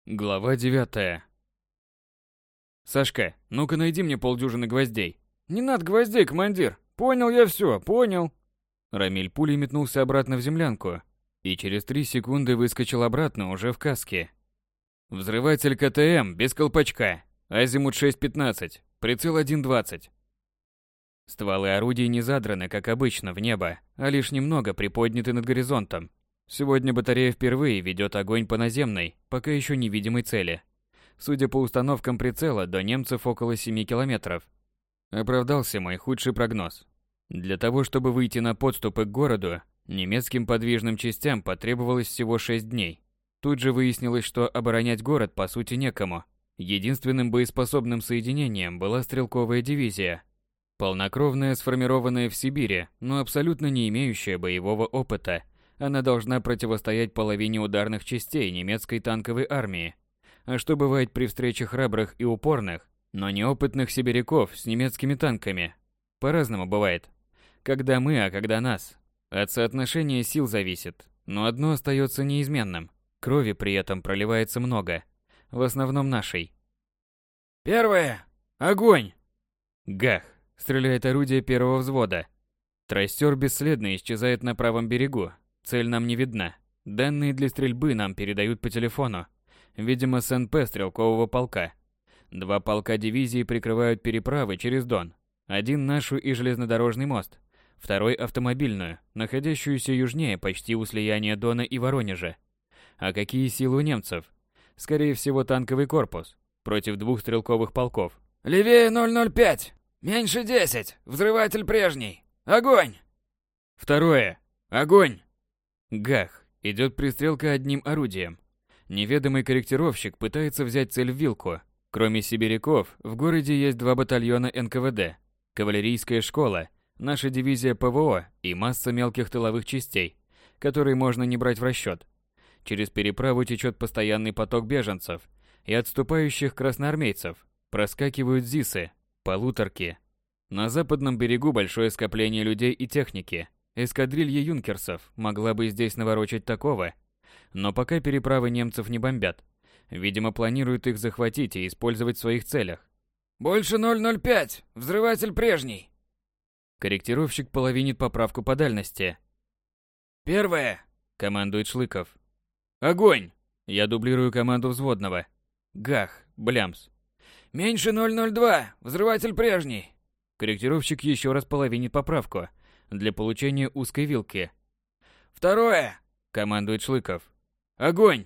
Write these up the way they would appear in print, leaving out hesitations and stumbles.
Глава 9. Сашка, ну-ка найди мне полдюжины гвоздей. Не надо гвоздей, командир. Понял я все, понял. Рамиль пулей метнулся обратно в землянку и через 3 секунды выскочил обратно уже в каске. Взрыватель КТМ без колпачка. Азимут 6.15. Прицел 1.20. Стволы орудий не задраны, как обычно, в небо, а лишь немного приподняты над горизонтом. Сегодня батарея впервые ведет огонь по наземной, пока еще невидимой цели. Судя по установкам прицела, до немцев около 7 километров. Оправдался мой худший прогноз. Для того, чтобы выйти на подступы к городу, немецким подвижным частям потребовалось всего 6 дней. Тут же выяснилось, что оборонять город по сути некому. Единственным боеспособным соединением была стрелковая дивизия. Полнокровная, сформированная в Сибири, но абсолютно не имеющая боевого опыта. Она должна противостоять половине ударных частей немецкой танковой армии. А что бывает при встрече храбрых и упорных, но неопытных сибиряков с немецкими танками? По-разному бывает. Когда мы, а когда нас. От соотношения сил зависит. Но одно остается неизменным. Крови при этом проливается много. В основном нашей. Первое. Огонь! Гах! Стреляет орудие первого взвода. Трассер бесследно исчезает на правом берегу. Цель нам не видна. Данные для стрельбы нам передают по телефону. Видимо, с НП стрелкового полка. 2 полка дивизии прикрывают переправы через Дон. Один нашу и железнодорожный мост. Второй автомобильную, находящуюся южнее почти у слияния Дона и Воронежа. А какие силы у немцев? Скорее всего, танковый корпус. Против 2 стрелковых полков. «Левее 005! Меньше 10! Взрыватель прежний! Огонь!» Второе. Огонь! Гах! Идет пристрелка одним орудием. Неведомый корректировщик пытается взять цель в вилку. Кроме сибиряков, в городе есть 2 батальона НКВД, кавалерийская школа, наша дивизия ПВО и масса мелких тыловых частей, которые можно не брать в расчет. Через переправу течет постоянный поток беженцев и отступающих красноармейцев. Проскакивают ЗИСы, полуторки. На западном берегу большое скопление людей и техники. Эскадрилья юнкерсов могла бы здесь наворочать такого. Но пока переправы немцев не бомбят. Видимо, планируют их захватить и использовать в своих целях. «Больше 005! Взрыватель прежний!» Корректировщик половинит поправку по дальности. «Первое!» — командует Шлыков. «Огонь!» — я дублирую команду взводного. Гах, блямс. «Меньше 002! Взрыватель прежний!» Корректировщик еще раз половинит поправку для получения узкой вилки. «Второе!» — командует Шлыков. «Огонь!»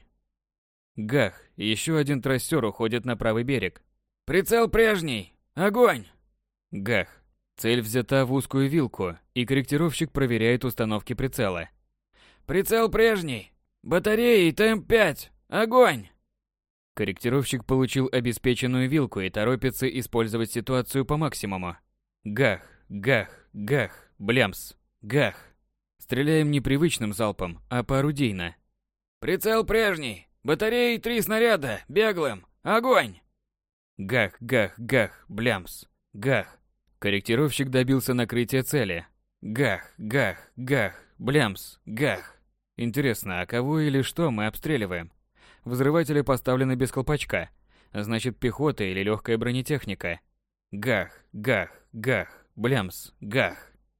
Гах, еще один трассер уходит на правый берег. «Прицел прежний! Огонь!» Гах. Цель взята в узкую вилку, и корректировщик проверяет установки прицела. «Прицел прежний! Батареи ТМ-5! Огонь!» Корректировщик получил обеспеченную вилку и торопится использовать ситуацию по максимуму. Гах, гах, гах, блямс, гах. Стреляем не привычным залпом, а поорудийно. «Прицел прежний! Батареи 3 снаряда! Беглым! Огонь!» Гах, гах, гах, блямс, гах. Корректировщик добился накрытия цели. Гах, гах, гах, блямс, гах. Интересно, а кого или что мы обстреливаем? Взрыватели поставлены без колпачка. Значит, пехота или легкая бронетехника. Гах, гах, гах, блямс, гах.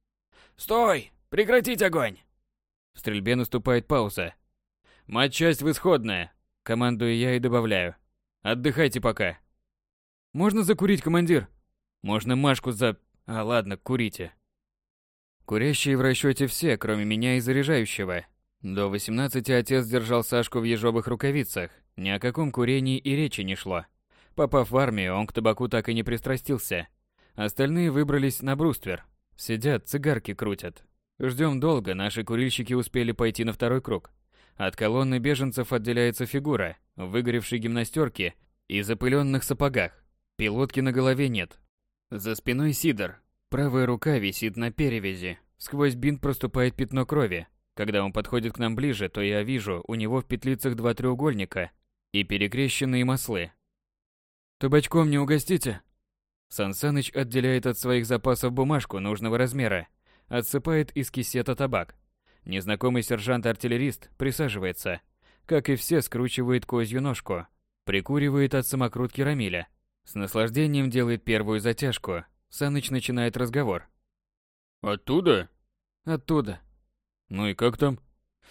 «Стой! Прекратить огонь!» В стрельбе наступает пауза. «Матчасть в исходное!» Командую я и добавляю. «Отдыхайте пока!» «Можно закурить, командир?» «Можно Машку за...» «А, ладно, курите!» Курящие в расчете все, кроме меня и заряжающего. До 18 отец держал Сашку в ежовых рукавицах. Ни о каком курении и речи не шло. Попав в армию, он к табаку так и не пристрастился. Остальные выбрались на бруствер. Сидят, цигарки крутят. Ждем долго, наши курильщики успели пойти на второй круг. От колонны беженцев отделяется фигура в выгоревшей гимнастерке и запыленных сапогах. Пилотки на голове нет. За спиной Сидор. Правая рука висит на перевязи. Сквозь бинт проступает пятно крови. Когда он подходит к нам ближе, то я вижу у него в петлицах 2 треугольника и перекрещенные маслы. «Табачком не угостите?» Сансаныч отделяет от своих запасов бумажку нужного размера, отсыпает из кисета табак. Незнакомый сержант-артиллерист присаживается. Как и все, скручивает козью ножку. Прикуривает от самокрутки Рамиля. С наслаждением делает первую затяжку. Саныч начинает разговор. «Оттуда?» «Оттуда». «Ну и как там?»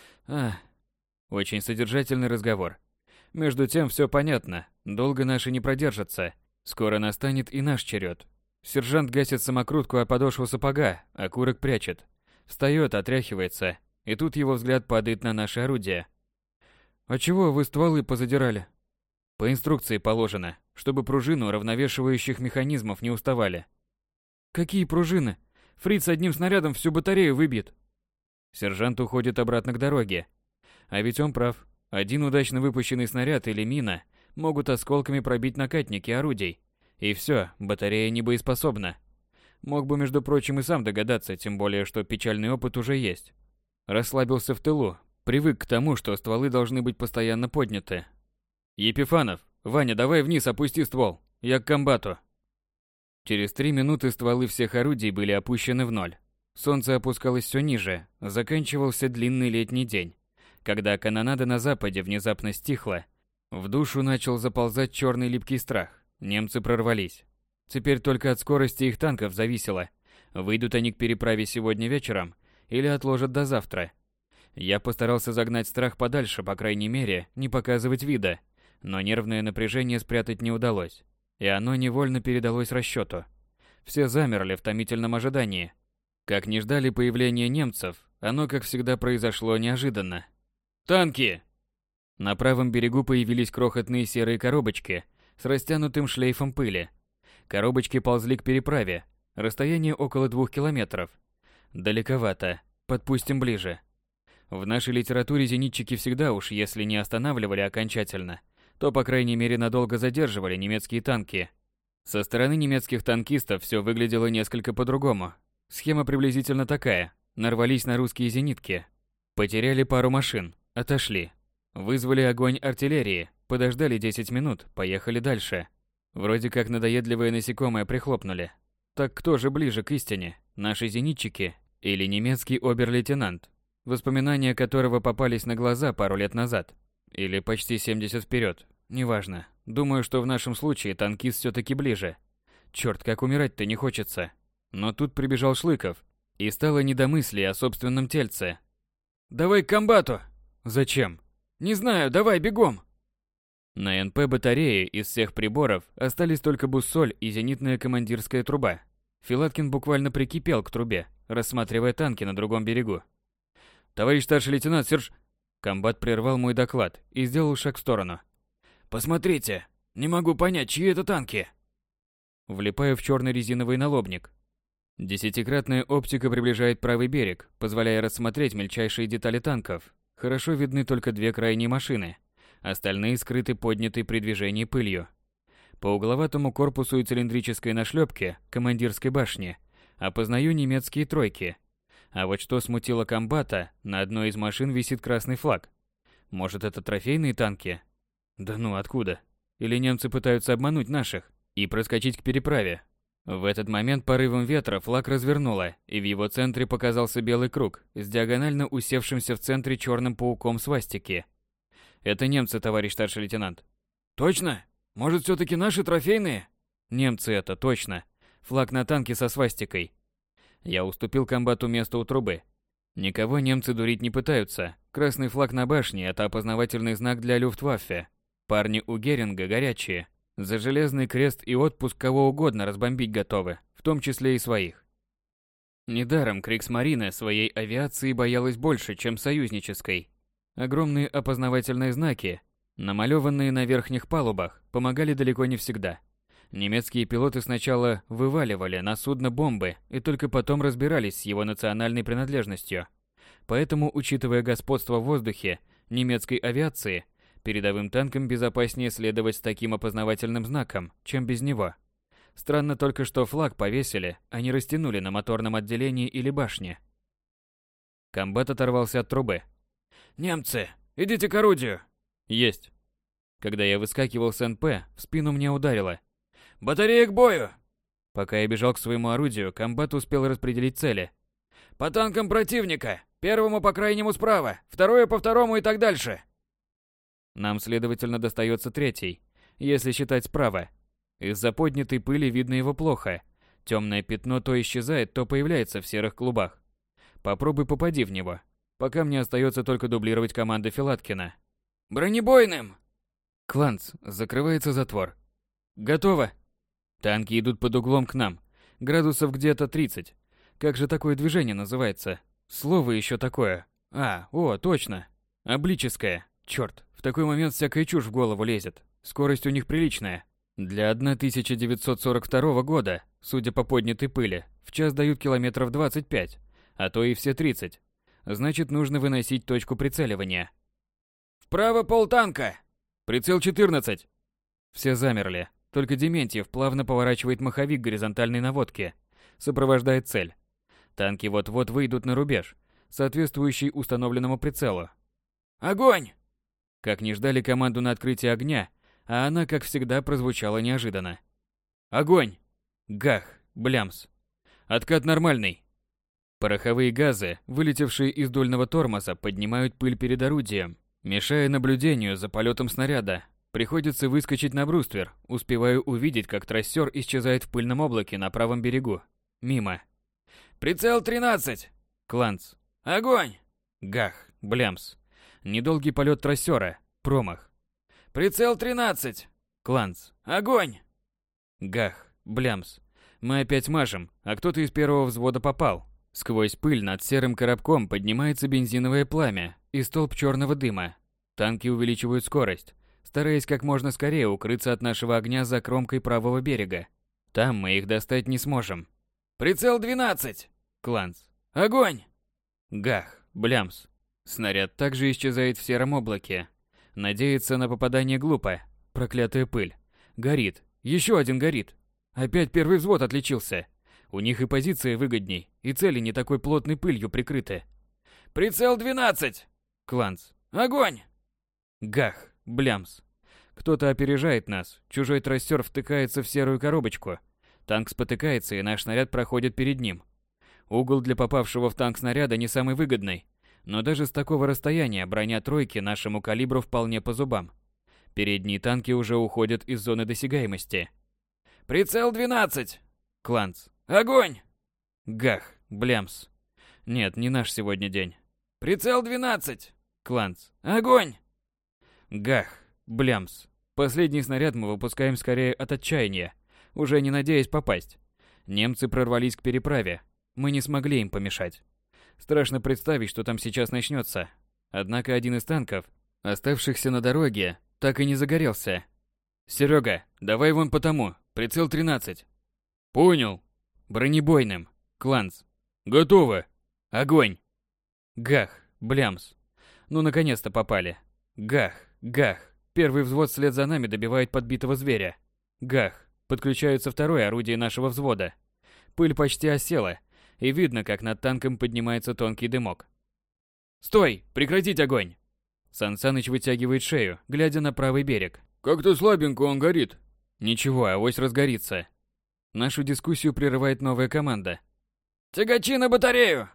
Очень содержательный разговор. Между тем все понятно. Долго наши не продержатся. Скоро настанет и наш черед. Сержант гасит самокрутку о подошву сапога, окурок прячет. Встает, отряхивается. И тут его взгляд падает на наше орудие. «А чего вы стволы позадирали?» «По инструкции положено, чтобы пружины уравновешивающих механизмов не уставали». «Какие пружины? Фриц одним снарядом всю батарею выбьет». Сержант уходит обратно к дороге. А ведь он прав. Один удачно выпущенный снаряд или мина могут осколками пробить накатники орудий. И все, батарея не боеспособна. Мог бы, между прочим, и сам догадаться, тем более, что печальный опыт уже есть. Расслабился в тылу, привык к тому, что стволы должны быть постоянно подняты. «Епифанов, Ваня, давай вниз опусти ствол, я к комбату». Через 3 минуты стволы всех орудий были опущены в ноль. Солнце опускалось все ниже, заканчивался длинный летний день. Когда канонада на западе внезапно стихла, в душу начал заползать черный липкий страх. Немцы прорвались. Теперь только от скорости их танков зависело, выйдут они к переправе сегодня вечером или отложат до завтра. Я постарался загнать страх подальше, по крайней мере, не показывать вида, но нервное напряжение спрятать не удалось, и оно невольно передалось расчету. Все замерли в томительном ожидании. Как не ждали появления немцев, оно, как всегда, произошло неожиданно. «Танки!» На правом берегу появились крохотные серые коробочки с растянутым шлейфом пыли. Коробочки ползли к переправе. Расстояние около 2 километров. Далековато. Подпустим ближе. В нашей литературе зенитчики всегда уж, если не останавливали окончательно, то, по крайней мере, надолго задерживали немецкие танки. Со стороны немецких танкистов все выглядело несколько по-другому. Схема приблизительно такая. Нарвались на русские зенитки. Потеряли пару машин. Отошли. Вызвали огонь артиллерии. Подождали 10 минут. Поехали дальше. Вроде как надоедливое насекомое прихлопнули. Так кто же ближе к истине? Наши зенитчики или немецкий обер-лейтенант, воспоминания которого попались на глаза пару лет назад? Или почти 70 вперед? Неважно. Думаю, что в нашем случае танкист все-таки ближе. Черт, как умирать-то не хочется. Но тут прибежал Шлыков, и стало не до мысли о собственном тельце. «Давай к комбату!» «Зачем?» «Не знаю, давай бегом!» На НП батарее из всех приборов остались только буссоль и зенитная командирская труба. Филаткин буквально прикипел к трубе, рассматривая танки на другом берегу. «Товарищ старший лейтенант, Комбат прервал мой доклад и сделал шаг в сторону. «Посмотрите! Не могу понять, чьи это танки!» Влипаю в черный резиновый налобник. Десятикратная оптика приближает правый берег, позволяя рассмотреть мельчайшие детали танков. Хорошо видны только 2 крайние машины. Остальные скрыты поднятой при движении пылью. По угловатому корпусу и цилиндрической нашлепке командирской башни опознаю немецкие тройки. А вот что смутило комбата, на одной из машин висит красный флаг. Может, это трофейные танки? Да ну, откуда? Или немцы пытаются обмануть наших и проскочить к переправе? В этот момент порывом ветра флаг развернуло, и в его центре показался белый круг с диагонально усевшимся в центре черным пауком свастики. Это немцы, товарищ старший лейтенант. Точно? Может, все-таки наши трофейные? Немцы это, точно. Флаг на танке со свастикой. Я уступил комбату место у трубы. Никого немцы дурить не пытаются. Красный флаг на башне – это опознавательный знак для Люфтваффе. Парни у Геринга горячие. За железный крест и отпуск кого угодно разбомбить готовы, в том числе и своих. Недаром Криксмарине своей авиации боялась больше, чем союзнической. Огромные опознавательные знаки, намалёванные на верхних палубах, помогали далеко не всегда. Немецкие пилоты сначала вываливали на судно бомбы и только потом разбирались с его национальной принадлежностью. Поэтому, учитывая господство в воздухе немецкой авиации, передовым танкам безопаснее следовать с таким опознавательным знаком, чем без него. Странно только, что флаг повесили, а не растянули на моторном отделении или башне. Комбат оторвался от трубы. «Немцы, идите к орудию!» «Есть!» Когда я выскакивал с НП, в спину мне ударило. «Батарея к бою!» Пока я бежал к своему орудию, комбат успел распределить цели. «По танкам противника! Первому по крайнему справа, второе по второму и так дальше!» Нам, следовательно, достается третий, если считать справа. Из-за поднятой пыли видно его плохо. Темное пятно то исчезает, то появляется в серых клубах. Попробуй попади в него. Пока мне остается только дублировать команды Филаткина. «Бронебойным!» Кланц, закрывается затвор. «Готово!» Танки идут под углом к нам. Градусов где-то 30. Как же такое движение называется? Слово еще такое. Точно. Облическое. Черт, в такой момент всякая чушь в голову лезет. Скорость у них приличная. Для 1942 года, судя по поднятой пыли, в час дают километров 25, а то и все 30. Значит, нужно выносить точку прицеливания. «Вправо полтанка!» «Прицел 14!» Все замерли. Только Дементьев плавно поворачивает маховик горизонтальной наводки. Сопровождает цель. Танки вот-вот выйдут на рубеж, соответствующий установленному прицелу. «Огонь!» Как не ждали команду на открытие огня, а она, как всегда, прозвучала неожиданно. «Огонь!» Гах! Блямс! Откат нормальный. Пороховые газы, вылетевшие из дульного тормоза, поднимают пыль перед орудием, мешая наблюдению за полетом снаряда. Приходится выскочить на бруствер, успеваю увидеть, как трассер исчезает в пыльном облаке на правом берегу. Мимо. «Прицел 13!» Кланц. «Огонь!» Гах! Блямс! Недолгий полет трассера. Промах. «Прицел 13!» Кланц. «Огонь!» Гах! Блямс! Мы опять мажем, а кто-то из первого взвода попал. Сквозь пыль над серым коробком поднимается бензиновое пламя и столб черного дыма. Танки увеличивают скорость, стараясь как можно скорее укрыться от нашего огня за кромкой правого берега. Там мы их достать не сможем. «Прицел 12!» Кланц. «Огонь!» Гах! Блямс! Снаряд также исчезает в сером облаке. Надеяться на попадание глупо. Проклятая пыль. Горит. Еще один горит. Опять первый взвод отличился. У них и позиция выгодней, и цели не такой плотной пылью прикрыты. «Прицел 12!» Кланц. «Огонь!» Гах! Блямс! Кто-то опережает нас. Чужой трассер втыкается в серую коробочку. Танк спотыкается, и наш снаряд проходит перед ним. Угол для попавшего в танк снаряда не самый выгодный. Но даже с такого расстояния броня тройки нашему калибру вполне по зубам. Передние танки уже уходят из зоны досягаемости. «Прицел 12!» Кланц. «Огонь!» Гах! Блямс! Нет, не наш сегодня день. «Прицел 12!» Кланц. «Огонь!» Гах! Блямс! Последний снаряд мы выпускаем скорее от отчаяния, уже не надеясь попасть. Немцы прорвались к переправе. Мы не смогли им помешать. Страшно представить, что там сейчас начнется. Однако один из танков, оставшихся на дороге, так и не загорелся. «Серега, давай вон по тому. Прицел 13. «Понял». «Бронебойным». Кланц. «Готово». «Огонь». Гах! Блямс! Ну, наконец-то попали. Гах! Гах! Первый взвод вслед за нами добивает подбитого зверя. Гах! Подключаются второе орудие нашего взвода. Пыль почти осела, и видно, как над танком поднимается тонкий дымок. «Стой! Прекратить огонь!» Сан Саныч вытягивает шею, глядя на правый берег. «Как-то слабенько он горит». «Ничего, авось разгорится». Нашу дискуссию прерывает новая команда. «Тягачи на батарею!»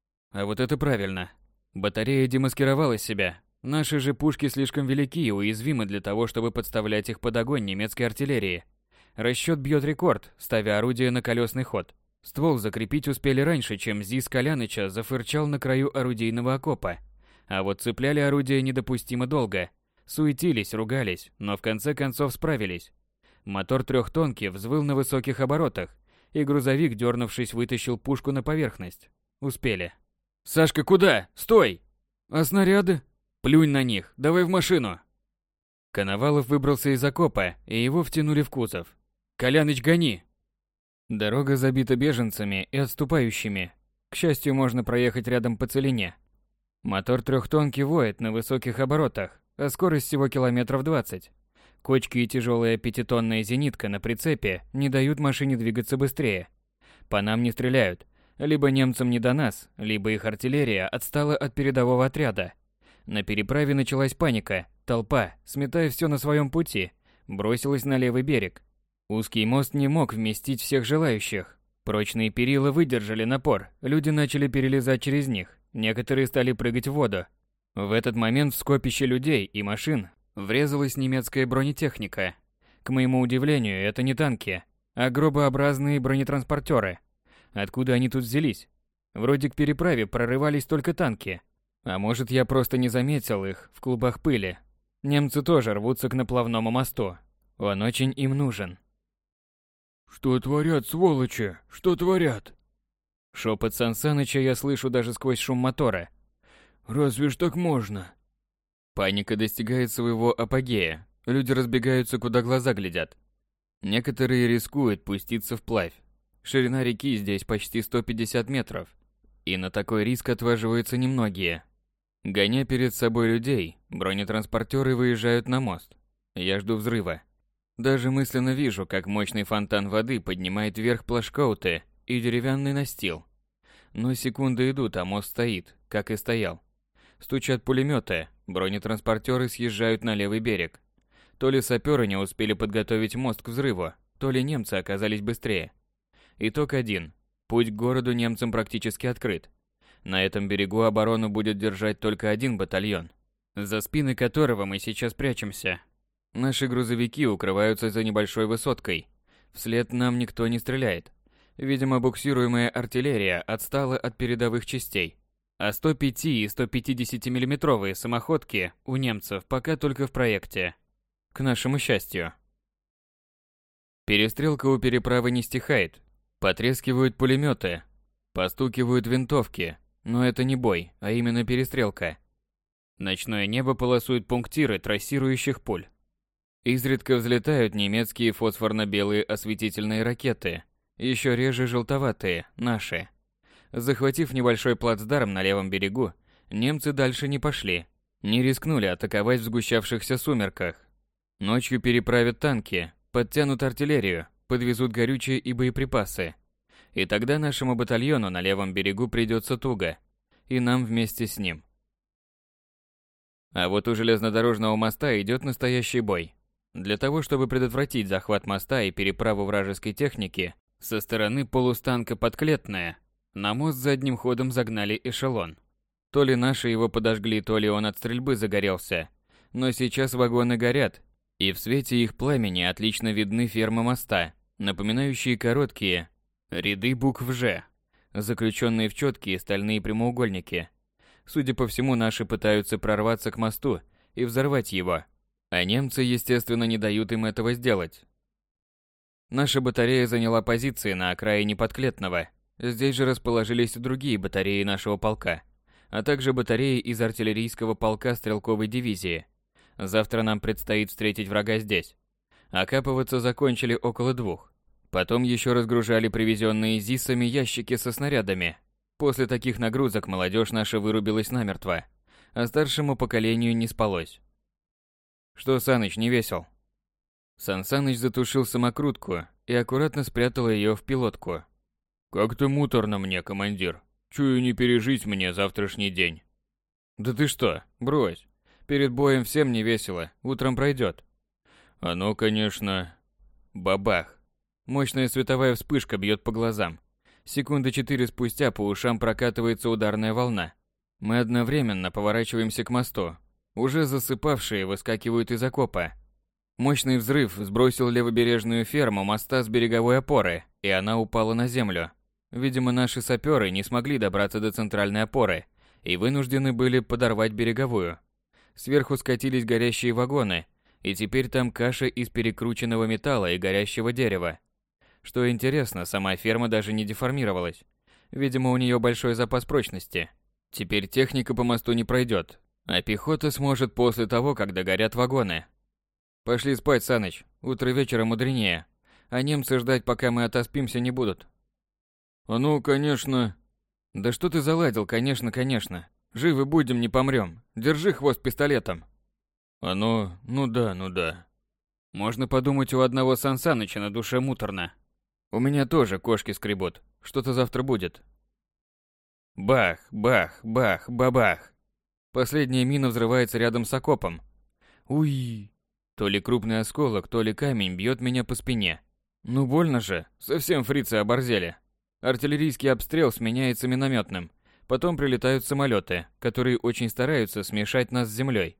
А вот это правильно. Батарея демаскировала себя. Наши же пушки слишком велики и уязвимы для того, чтобы подставлять их под огонь немецкой артиллерии. Расчет бьет рекорд, ставя орудие на колесный ход. Ствол закрепить успели раньше, чем ЗИС Коляныча зафырчал на краю орудийного окопа. А вот цепляли орудие недопустимо долго. Суетились, ругались, но в конце концов справились. Мотор трехтонки взвыл на высоких оборотах, и грузовик, дернувшись, вытащил пушку на поверхность. Успели. «Сашка, куда? Стой!» «А снаряды?» «Плюнь на них, давай в машину!» Коновалов выбрался из окопа, и его втянули в кузов. «Коляныч, гони!» Дорога забита беженцами и отступающими. К счастью, можно проехать рядом по целине. Мотор трехтонки воет на высоких оборотах, а скорость всего километров 20. Кочки и тяжелая пятитонная зенитка на прицепе не дают машине двигаться быстрее. По нам не стреляют. Либо немцам не до нас, либо их артиллерия отстала от передового отряда. На переправе началась паника. Толпа, сметая все на своем пути, бросилась на левый берег. Узкий мост не мог вместить всех желающих. Прочные перила выдержали напор, люди начали перелезать через них, некоторые стали прыгать в воду. В этот момент в скопище людей и машин врезалась немецкая бронетехника. К моему удивлению, это не танки, а гробообразные бронетранспортеры. Откуда они тут взялись? Вроде к переправе прорывались только танки. А может, я просто не заметил их в клубах пыли. Немцы тоже рвутся к наплавному мосту. Он очень им нужен. «Что творят, сволочи? Что творят?» Шепот Сансаныча я слышу даже сквозь шум мотора. «Разве ж так можно?» Паника достигает своего апогея. Люди разбегаются, куда глаза глядят. Некоторые рискуют пуститься вплавь. Ширина реки здесь почти 150 метров. И на такой риск отваживаются немногие. Гоня перед собой людей, бронетранспортеры выезжают на мост. Я жду взрыва. Даже мысленно вижу, как мощный фонтан воды поднимает вверх плашкауты и деревянный настил. Но секунды идут, а мост стоит, как и стоял. Стучат пулеметы, бронетранспортеры съезжают на левый берег. То ли саперы не успели подготовить мост к взрыву, то ли немцы оказались быстрее. Итог один. Путь к городу немцам практически открыт. На этом берегу оборону будет держать только один батальон, за спины которого мы сейчас прячемся. Наши грузовики укрываются за небольшой высоткой. Вслед нам никто не стреляет. Видимо, буксируемая артиллерия отстала от передовых частей. А 105 и 150 миллиметровые самоходки у немцев пока только в проекте. К нашему счастью. Перестрелка у переправы не стихает. Потрескивают пулеметы, постукивают винтовки. Но это не бой, а именно перестрелка. Ночное небо полосуют пунктиры трассирующих пуль. Изредка взлетают немецкие фосфорно-белые осветительные ракеты, еще реже желтоватые, наши. Захватив небольшой плацдарм на левом берегу, немцы дальше не пошли, не рискнули атаковать в сгущавшихся сумерках. Ночью переправят танки, подтянут артиллерию, подвезут горючее и боеприпасы. И тогда нашему батальону на левом берегу придется туго, и нам вместе с ним. А вот у железнодорожного моста идет настоящий бой. Для того, чтобы предотвратить захват моста и переправу вражеской техники со стороны полустанка Подклетная, на мост задним ходом загнали эшелон. То ли наши его подожгли, то ли он от стрельбы загорелся. Но сейчас вагоны горят, и в свете их пламени отлично видны фермы моста, напоминающие короткие ряды букв «Ж», заключенные в четкие стальные прямоугольники. Судя по всему, наши пытаются прорваться к мосту и взорвать его, а немцы, естественно, не дают им этого сделать. Наша батарея заняла позиции на окраине Подклетного. Здесь же расположились другие батареи нашего полка, а также батареи из артиллерийского полка стрелковой дивизии. Завтра нам предстоит встретить врага здесь. Окапываться закончили около 2. Потом еще разгружали привезенные ЗИСами ящики со снарядами. После таких нагрузок молодежь наша вырубилась намертво, а старшему поколению не спалось. Что, Саныч, не весел? Сансаныч затушил самокрутку и аккуратно спрятал ее в пилотку. «Как-то муторно мне, командир. Чую, не пережить мне завтрашний день». «Да ты что, брось. Перед боем всем не весело, утром пройдет». «Оно, конечно...» Бабах. Мощная световая вспышка бьет по глазам. Секунды 4 спустя по ушам прокатывается ударная волна. Мы одновременно поворачиваемся к мосту. Уже засыпавшие выскакивают из окопа. Мощный взрыв сбросил левобережную ферму моста с береговой опоры, и она упала на землю. Видимо, наши саперы не смогли добраться до центральной опоры и вынуждены были подорвать береговую. Сверху скатились горящие вагоны, и теперь там каша из перекрученного металла и горящего дерева. Что интересно, сама ферма даже не деформировалась. Видимо, у нее большой запас прочности. Теперь техника по мосту не пройдет, а пехота сможет после того, как догорят вагоны. Пошли спать, Саныч, утро вечера мудренее, а немцы ждать, пока мы отоспимся, не будут. А ну, конечно... Да что ты заладил, конечно. Живы будем, не помрем. Держи хвост пистолетом. Ну да. Можно подумать, у одного Сансаныча на душе муторно. У меня тоже кошки скребут. Что-то завтра будет. Бах, бах, бах, бабах. Последняя мина взрывается рядом с окопом. Уй! То ли крупный осколок, то ли камень бьет меня по спине. Ну больно же, совсем фрицы оборзели. Артиллерийский обстрел сменяется минометным. Потом прилетают самолеты, которые очень стараются смешать нас с землей.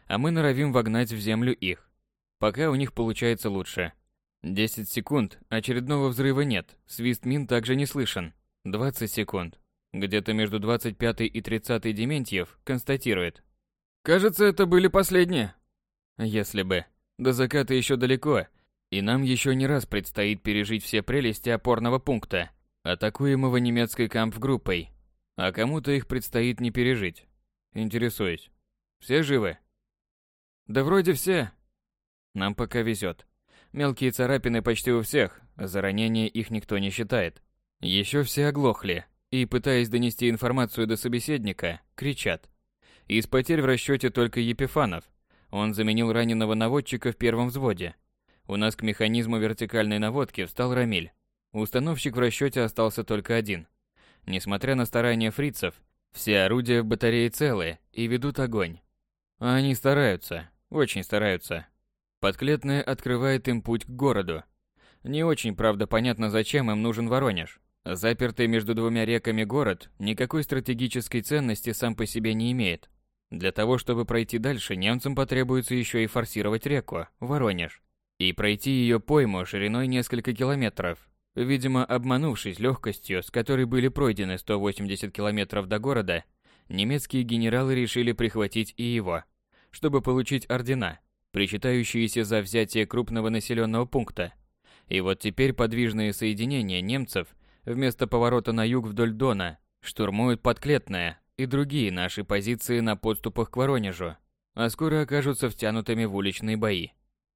а мы норовим вогнать в землю их. Пока у них получается лучше. 10 секунд, очередного взрыва нет, свист мин также не слышен. 20 секунд. Где-то между 25 и 30 Дементьев констатирует. Кажется, это были последние. Если бы. До заката еще далеко, и нам еще не раз предстоит пережить все прелести опорного пункта, атакуемого немецкой кампфгруппой. А кому-то их предстоит не пережить. Интересуюсь. Все живы? Да вроде все. Нам пока везет. Мелкие царапины почти у всех, за ранения их никто не считает. Еще все оглохли, и, пытаясь донести информацию до собеседника, кричат. Из потерь в расчете только Епифанов. Он заменил раненого наводчика в первом взводе. У нас к механизму вертикальной наводки встал Рамиль. Установщик в расчете остался только один. Несмотря на старания фрицев, все орудия в батарее целы и ведут огонь. А они стараются, очень стараются. Подклетная открывает им путь к городу. Не очень, правда, понятно, зачем им нужен Воронеж. Запертый между двумя реками город никакой стратегической ценности сам по себе не имеет. Для того, чтобы пройти дальше, немцам потребуется еще и форсировать реку, Воронеж, и пройти ее пойму шириной несколько километров. Видимо, обманувшись легкостью, с которой были пройдены 180 километров до города, немецкие генералы решили прихватить и его, чтобы получить ордена, причитающиеся за взятие крупного населенного пункта. И вот теперь подвижные соединения немцев вместо поворота на юг вдоль Дона штурмуют Подклетное и другие наши позиции на подступах к Воронежу, а скоро окажутся втянутыми в уличные бои.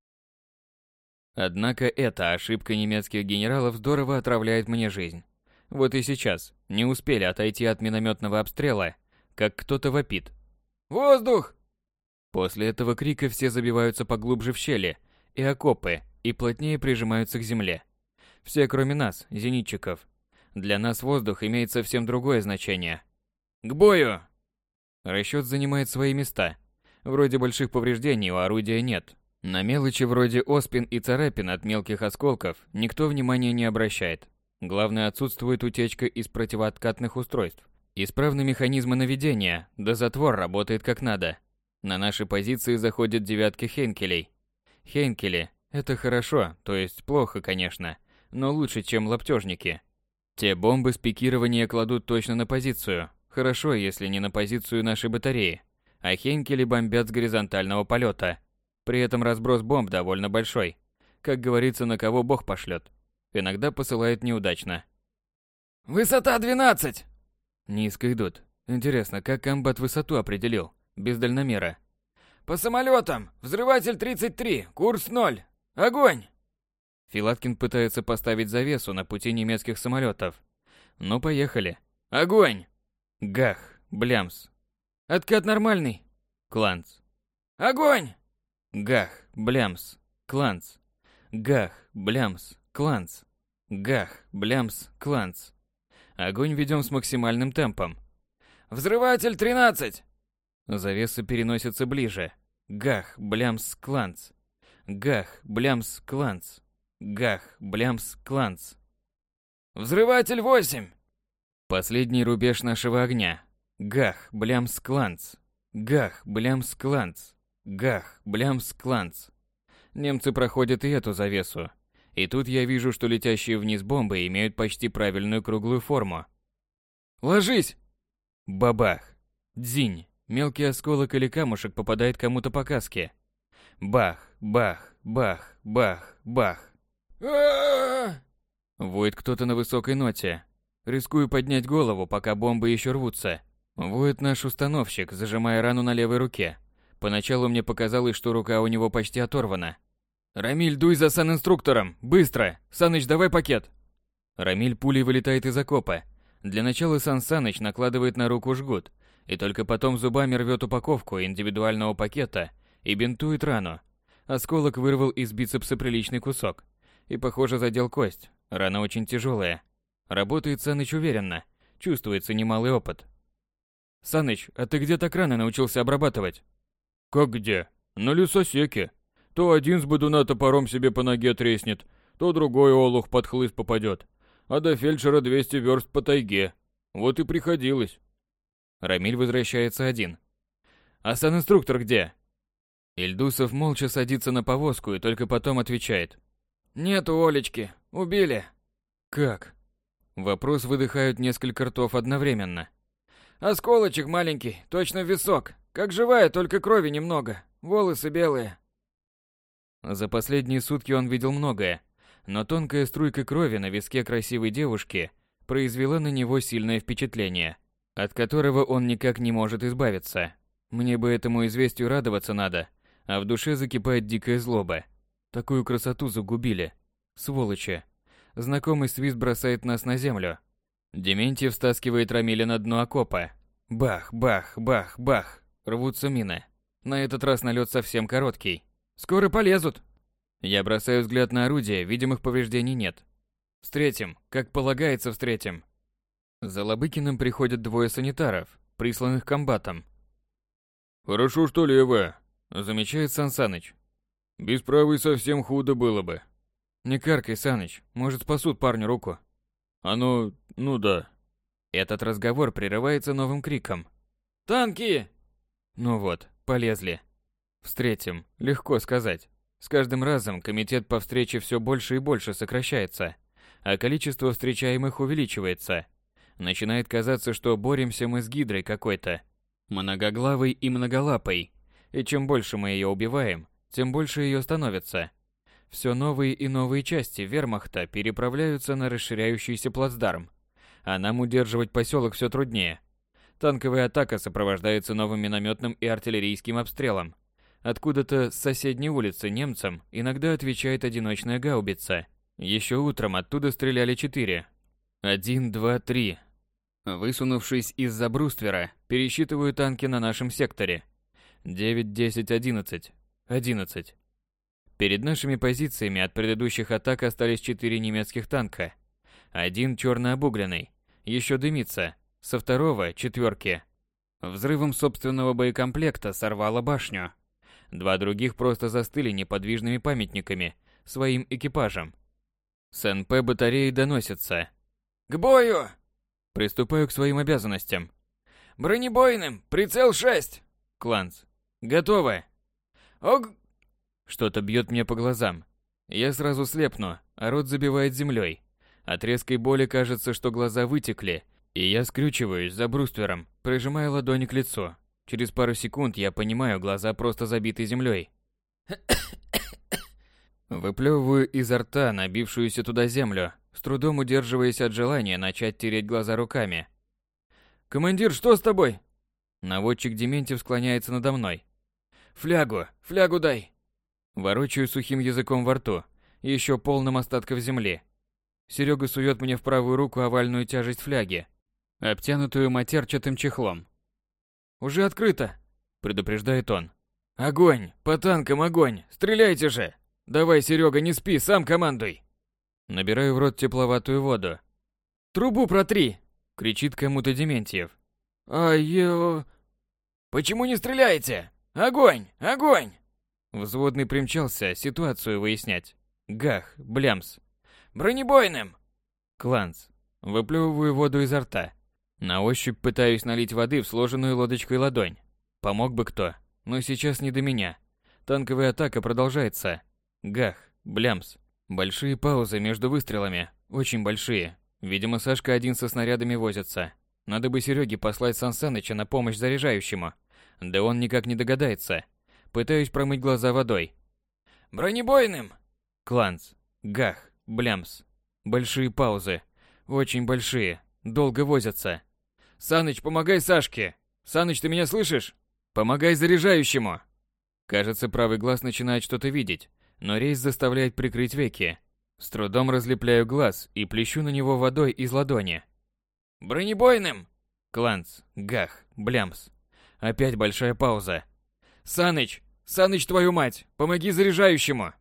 Однако эта ошибка немецких генералов здорово отравляет мне жизнь. Вот и сейчас не успели отойти от минометного обстрела, как кто-то вопит. «Воздух!» После этого крика все забиваются поглубже в щели и окопы и плотнее прижимаются к земле. Все, кроме нас, зенитчиков. Для нас воздух имеет совсем другое значение. «К бою!» Расчет занимает свои места. Вроде больших повреждений у орудия нет. На мелочи вроде оспин и царапин от мелких осколков никто внимания не обращает. Главное, отсутствует утечка из противооткатных устройств. Исправны механизмы наведения, да затвор работает как надо. На наши позиции заходят девятки Хейнкелей. Хейнкели – это хорошо, то есть плохо, конечно, но лучше, чем лаптежники. Те бомбы с пикирования кладут точно на позицию. Хорошо, если не на позицию нашей батареи. А Хейнкели бомбят с горизонтального полета. При этом разброс бомб довольно большой. Как говорится, на кого Бог пошлет. Иногда посылает неудачно. «Высота 12!» Низко идут. Интересно, как комбат высоту определил? Без дальномера. «По самолетам! Взрыватель 33! Курс 0! Огонь!» Филаткин пытается поставить завесу на пути немецких самолетов. Ну, поехали. Огонь! Гах! Блямс! Откат нормальный! Кланц! Огонь! Гах! Блямс! Кланц! Гах! Блямс! Кланц! Гах! Блямс! Кланц! Огонь ведем с максимальным темпом. Взрыватель 13! Завеса переносится ближе. Гах! Блямс! Кланц! Гах! Блямс! Кланц! Гах! Блямс! Кланц! Взрыватель 8! Последний рубеж нашего огня. Гах! Блямс! Кланц! Гах! Блямс! Кланц! Гах! Блямс! Кланц! Немцы проходят и эту завесу. И тут я вижу, что летящие вниз бомбы имеют почти правильную круглую форму. «Ложись!» Бабах! Дзинь! Мелкий осколок или камушек попадает кому-то по каске. Бах! Бах! Бах! Бах! Бах! Воет кто-то на высокой ноте. Рискую поднять голову, пока бомбы еще рвутся. Воет наш установщик, зажимая рану на левой руке. Поначалу мне показалось, что рука у него почти оторвана. «Рамиль, дуй за санинструктором! Быстро! Саныч, давай пакет!» Рамиль пулей вылетает из окопа. Для начала Сан Саныч накладывает на руку жгут, и только потом зубами рвет упаковку индивидуального пакета и бинтует рану. Осколок вырвал из бицепса приличный кусок. И, похоже, задел кость. Рана очень тяжелая. Работает Саныч уверенно. Чувствуется немалый опыт. «Саныч, а ты где так рано научился обрабатывать?» «Как где? На лесосеке. То один с бодуна топором себе по ноге треснет, то другой олух под хлыст попадет. А до фельдшера 200 верст по тайге. Вот и приходилось». Рамиль возвращается один. «А санинструктор где?» Ильдусов молча садится на повозку и только потом отвечает. «Нету Олечки. Убили». «Как?» Вопрос выдыхают несколько ртов одновременно. «Осколочек маленький, точно в висок. Как живая, только крови немного. Волосы белые». За последние сутки он видел многое, но тонкая струйка крови на виске красивой девушки произвела на него сильное впечатление, от которого он никак не может избавиться. Мне бы этому известию радоваться надо, а в душе закипает дикая злоба. Такую красоту загубили. Сволочи. Знакомый свист бросает нас на землю. Дементьев стаскивает Рамиля на дно окопа. Бах, бах, бах, бах. Рвутся мины. На этот раз налет совсем короткий. Скоро полезут. Я бросаю взгляд на орудие, видимых повреждений нет. Встретим, как полагается, встретим. За Лобыкиным приходят двое санитаров, присланных комбатом. «Хорошо, что левая», — замечает Сансаныч. «Без правой совсем худо было бы». «Не каркай, Саныч, может, спасут парню руку». «Оно... ну да». Этот разговор прерывается новым криком. «Танки!» Ну вот, полезли. Встретим, легко сказать. С каждым разом комитет по встрече все больше и больше сокращается, а количество встречаемых увеличивается. Начинает казаться, что боремся мы с гидрой какой-то, многоглавой и многолапой, и чем больше мы ее убиваем, тем больше ее становится. Все новые и новые части вермахта переправляются на расширяющийся плацдарм, а нам удерживать поселок все труднее. Танковая атака сопровождается новым минометным и артиллерийским обстрелом. Откуда-то с соседней улицы немцам иногда отвечает одиночная гаубица. Еще утром оттуда стреляли 4. 1, 2, 3. Высунувшись из-за бруствера, пересчитываю танки на нашем секторе. 9, 10, 11. 11. Перед нашими позициями от предыдущих атак остались 4 немецких танка. Один черно-обугленный, еще дымится. Со второго, четверки, взрывом собственного боекомплекта сорвало башню. 2 других просто застыли неподвижными памятниками своим экипажам. С НП батареи доносятся. «К бою!» Приступаю к своим обязанностям. «Бронебойным! Прицел 6!» Кланц. «Готово!» «Ог!» Что-то бьет мне по глазам. Я сразу слепну, а рот забивает землей. От резкой боли кажется, что глаза вытекли, и я скрючиваюсь за бруствером, прижимая ладони к лицу. Через пару секунд я понимаю, глаза просто забиты землей. Выплевываю изо рта набившуюся туда землю, с трудом удерживаясь от желания начать тереть глаза руками. «Командир, что с тобой?» Наводчик Дементьев склоняется надо мной. Флягу дай!» Ворочаю сухим языком во рту, еще полным остатков земли. Серега сует мне в правую руку овальную тяжесть фляги, обтянутую матерчатым чехлом. «Уже открыто!» – предупреждает он. «Огонь! По танкам огонь! Стреляйте же! Давай, Серега, не спи, сам командуй!» Набираю в рот тепловатую воду. «Трубу протри!» – кричит кому-то Дементьев. «Ай-ё...» «Почему не стреляете? Огонь! Огонь!» Взводный примчался ситуацию выяснять. Гах, блямс. «Бронебойным!» Кланц. Выплевываю воду изо рта. На ощупь пытаюсь налить воды в сложенную лодочкой ладонь. Помог бы кто, но сейчас не до меня. Танковая атака продолжается. Гах, блямс. Большие паузы между выстрелами, очень большие. Видимо, Сашка один со снарядами возится. Надо бы Сереге послать Сансаныча на помощь заряжающему. Да он никак не догадается. Пытаюсь промыть глаза водой. «Бронебойным!» Кланц. Гах, блямс. Большие паузы. Очень большие. Долго возятся. «Саныч, помогай Сашке! Саныч, ты меня слышишь? Помогай заряжающему!» Кажется, правый глаз начинает что-то видеть, но рейс заставляет прикрыть веки. С трудом разлепляю глаз и плещу на него водой из ладони. «Бронебойным!» Кланц, гах, блямс. Опять большая пауза. «Саныч! Саныч, твою мать! Помоги заряжающему!»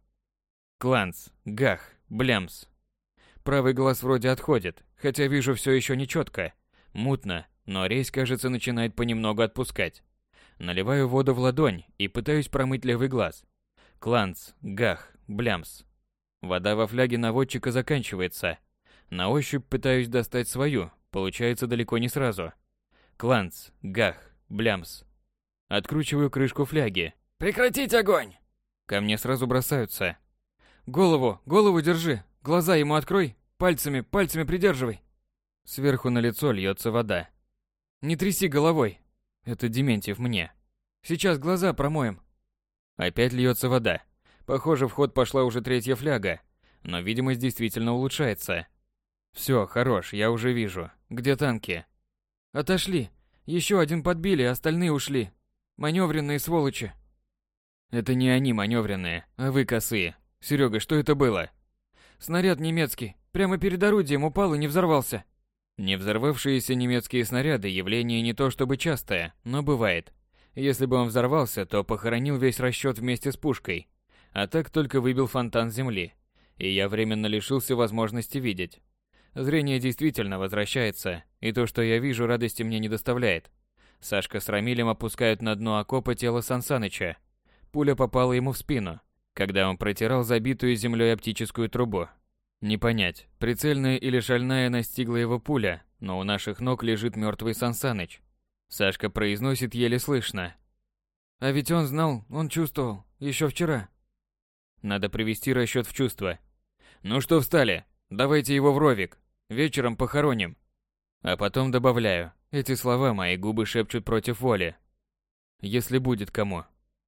Кланц, гах, блямс. Правый глаз вроде отходит, хотя вижу все еще нечетко. Мутно, но рейс, кажется, начинает понемногу отпускать. Наливаю воду в ладонь и пытаюсь промыть левый глаз. Кланц, гах, блямс. Вода во фляге наводчика заканчивается. На ощупь пытаюсь достать свою, получается далеко не сразу. Кланц, гах, блямс. Откручиваю крышку фляги, Прекратить огонь!» Ко мне сразу бросаются. Голову держи, глаза ему открой, пальцами придерживай. Сверху на лицо льется вода. Не тряси головой. Это Дементьев мне. Сейчас глаза промоем. Опять льется вода. Похоже, в ход пошла уже третья фляга, но видимость действительно улучшается. Все, хорош, я уже вижу. Где танки? Отошли. Еще один подбили, остальные ушли. Маневренные сволочи. Это не они маневренные, а вы косые. Серега, что это было? Снаряд немецкий. Прямо перед орудием упал и не взорвался. Не взорвавшиеся немецкие снаряды явление не то чтобы частое, но бывает. Если бы он взорвался, то похоронил весь расчет вместе с пушкой. А так только выбил фонтан земли. И я временно лишился возможности видеть. Зрение действительно возвращается, и то, что я вижу, радости мне не доставляет. Сашка с Рамилем опускают на дно окопа тело Сансаныча. Пуля попала ему в спину, когда он протирал забитую землей оптическую трубу. Не понять, прицельная или шальная настигла его пуля, но у наших ног лежит мертвый Сансаныч. Сашка произносит еле слышно. А ведь он знал, он чувствовал, еще вчера. Надо привести расчет в чувство. Ну что встали? Давайте его в ровик. Вечером похороним. А потом добавляю, эти слова мои губы шепчут против воли. Если будет кому.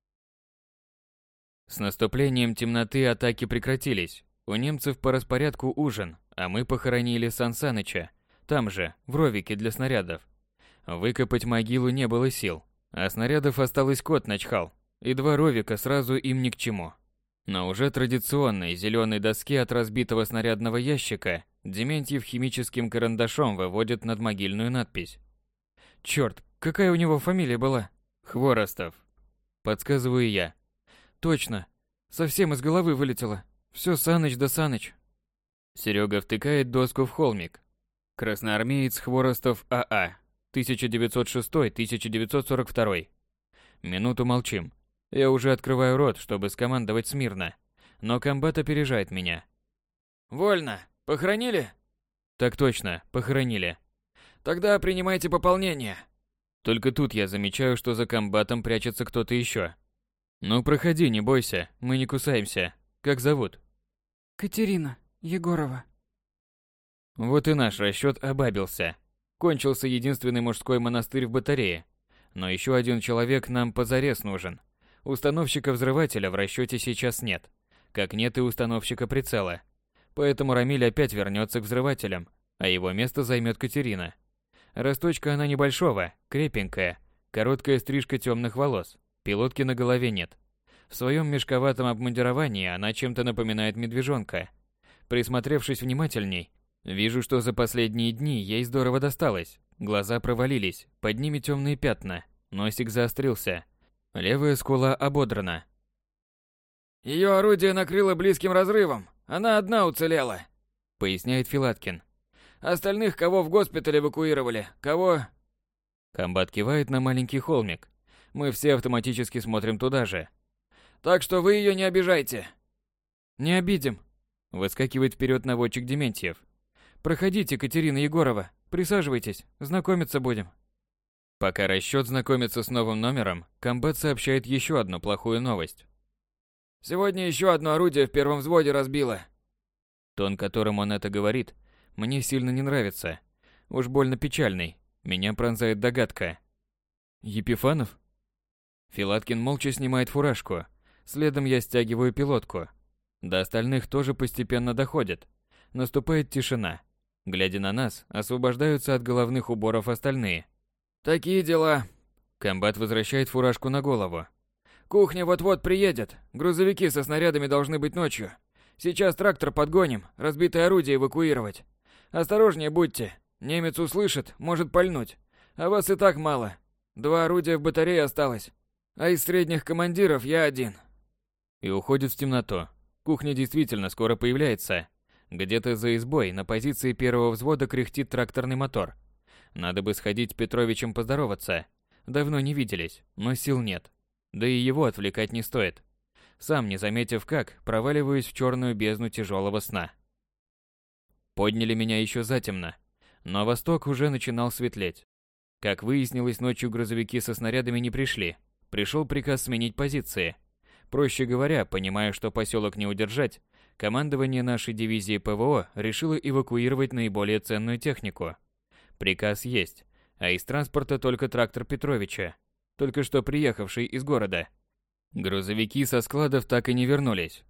С наступлением темноты атаки прекратились. У немцев по распорядку ужин, а мы похоронили Сансаныча, там же, в ровике для снарядов. Выкопать могилу не было сил, а снарядов осталось кот начхал, и 2 ровика сразу им ни к чему. На уже традиционной зеленой доске от разбитого снарядного ящика Дементьев химическим карандашом выводит надмогильную надпись. Черт, какая у него фамилия была? Хворостов. Подсказываю я. Точно. Совсем из головы вылетело. Все Саныч да Саныч. Серега втыкает доску в холмик. Красноармеец Хворостов АА. 1906-1942. Минуту молчим. Я уже открываю рот, чтобы скомандовать смирно. Но комбат опережает меня. «Вольно. Похоронили?» Так точно, похоронили. «Тогда принимайте пополнение». Только тут я замечаю, что за комбатом прячется кто-то еще. Ну, проходи, не бойся, мы не кусаемся. Как зовут? Катерина Егорова. Вот и наш расчет обабился. Кончился единственный мужской монастырь в батарее. Но еще один человек нам позарез нужен. Установщика взрывателя в расчете сейчас нет. Как нет и установщика прицела. Поэтому Рамиль опять вернется к взрывателям, а его место займет Катерина. Росточка она небольшого, крепенькая, короткая стрижка темных волос, пилотки на голове нет. В своем мешковатом обмундировании она чем-то напоминает медвежонка. Присмотревшись внимательней, вижу, что за последние дни ей здорово досталось. Глаза провалились, под ними темные пятна, носик заострился, левая скула ободрана. «Ее орудие накрыло близким разрывом, она одна уцелела», — поясняет Филаткин. «Остальных кого в госпиталь эвакуировали, кого...» Комбат кивает на маленький холмик. Мы все автоматически смотрим туда же. «Так что вы ее не обижайте». «Не обидим», — выскакивает вперед наводчик Дементьев. «Проходите, Катерина Егорова, присаживайтесь, знакомиться будем». Пока расчет знакомится с новым номером, комбат сообщает еще одну плохую новость. «Сегодня еще одно орудие в первом взводе разбило». Тон, которым он это говорит, мне сильно не нравится. Уж больно печальный. Меня пронзает догадка. Епифанов? Филаткин молча снимает фуражку. Следом я стягиваю пилотку. До остальных тоже постепенно доходит. Наступает тишина. Глядя на нас, освобождаются от головных уборов остальные. «Такие дела». Комбат возвращает фуражку на голову. «Кухня вот-вот приедет. Грузовики со снарядами должны быть ночью. Сейчас трактор подгоним, разбитое орудие эвакуировать. Осторожнее будьте. Немец услышит, может пальнуть. А вас и так мало. 2 орудия в батарее осталось. А из средних командиров я один». И уходит в темноту. Кухня действительно скоро появляется. Где-то за избой на позиции первого взвода кряхтит тракторный мотор. Надо бы сходить с Петровичем поздороваться. Давно не виделись, но сил нет. Да и его отвлекать не стоит. Сам, не заметив как, проваливаюсь в черную бездну тяжелого сна. Подняли меня еще затемно, но восток уже начинал светлеть. Как выяснилось, ночью грузовики со снарядами не пришли. пришел приказ сменить позиции. Проще говоря, понимая, что поселок не удержать, командование нашей дивизии ПВО решило эвакуировать наиболее ценную технику. Приказ есть, а из транспорта только трактор Петровича, только что приехавший из города. Грузовики со складов так и не вернулись.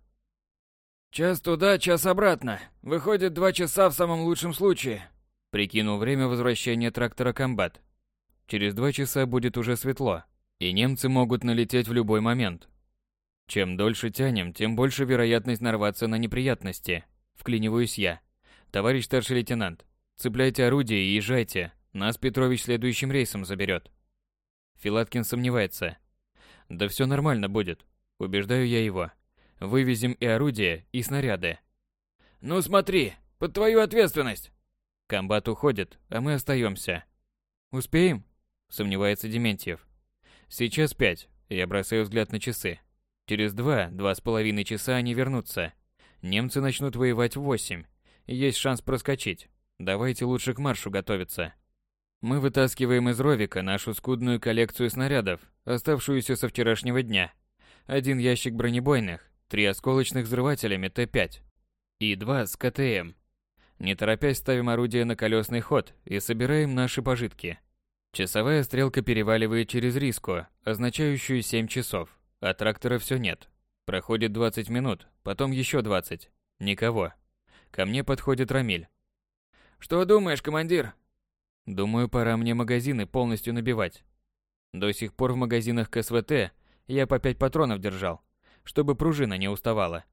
Час туда, час обратно. Выходит 2 часа в самом лучшем случае. Прикинул время возвращения трактора комбат. Через 2 часа будет уже светло, и немцы могут налететь в любой момент. Чем дольше тянем, тем больше вероятность нарваться на неприятности. Вклиниваюсь я. Товарищ старший лейтенант, цепляйте орудие и езжайте. Нас Петрович следующим рейсом заберет. Филаткин сомневается. Да все нормально будет. Убеждаю я его. Вывезем и орудие, и снаряды. Ну смотри, под твою ответственность. Комбат уходит, а мы остаемся. Успеем? Сомневается Дементьев. Сейчас 5. Я бросаю взгляд на часы. Через 2-2,5 часа они вернутся. Немцы начнут воевать в 8. Есть шанс проскочить. Давайте лучше к маршу готовиться. Мы вытаскиваем из ровика нашу скудную коллекцию снарядов, оставшуюся со вчерашнего дня. 1 ящик бронебойных, 3 осколочных взрывателями Т-5 и 2 с КТМ. Не торопясь ставим орудие на колесный ход и собираем наши пожитки. Часовая стрелка переваливает через риску, означающую 7 часов, а трактора все нет. Проходит 20 минут, потом еще 20. Никого. Ко мне подходит Рамиль. Что думаешь, командир? Думаю, пора мне магазины полностью набивать. До сих пор в магазинах КСВТ я по 5 патронов держал, чтобы пружина не уставала.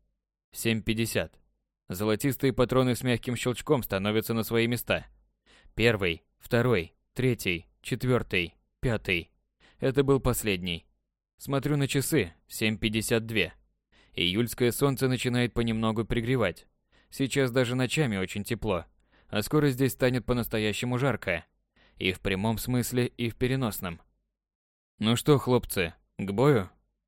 7,50. Золотистые патроны с мягким щелчком становятся на свои места. 1, 2, 3, 4, 5. Это был последний. Смотрю на часы, 7:52. Июльское солнце начинает понемногу пригревать. Сейчас даже ночами очень тепло, а скоро здесь станет по-настоящему жарко. И в прямом смысле, и в переносном. Ну что, хлопцы, к бою?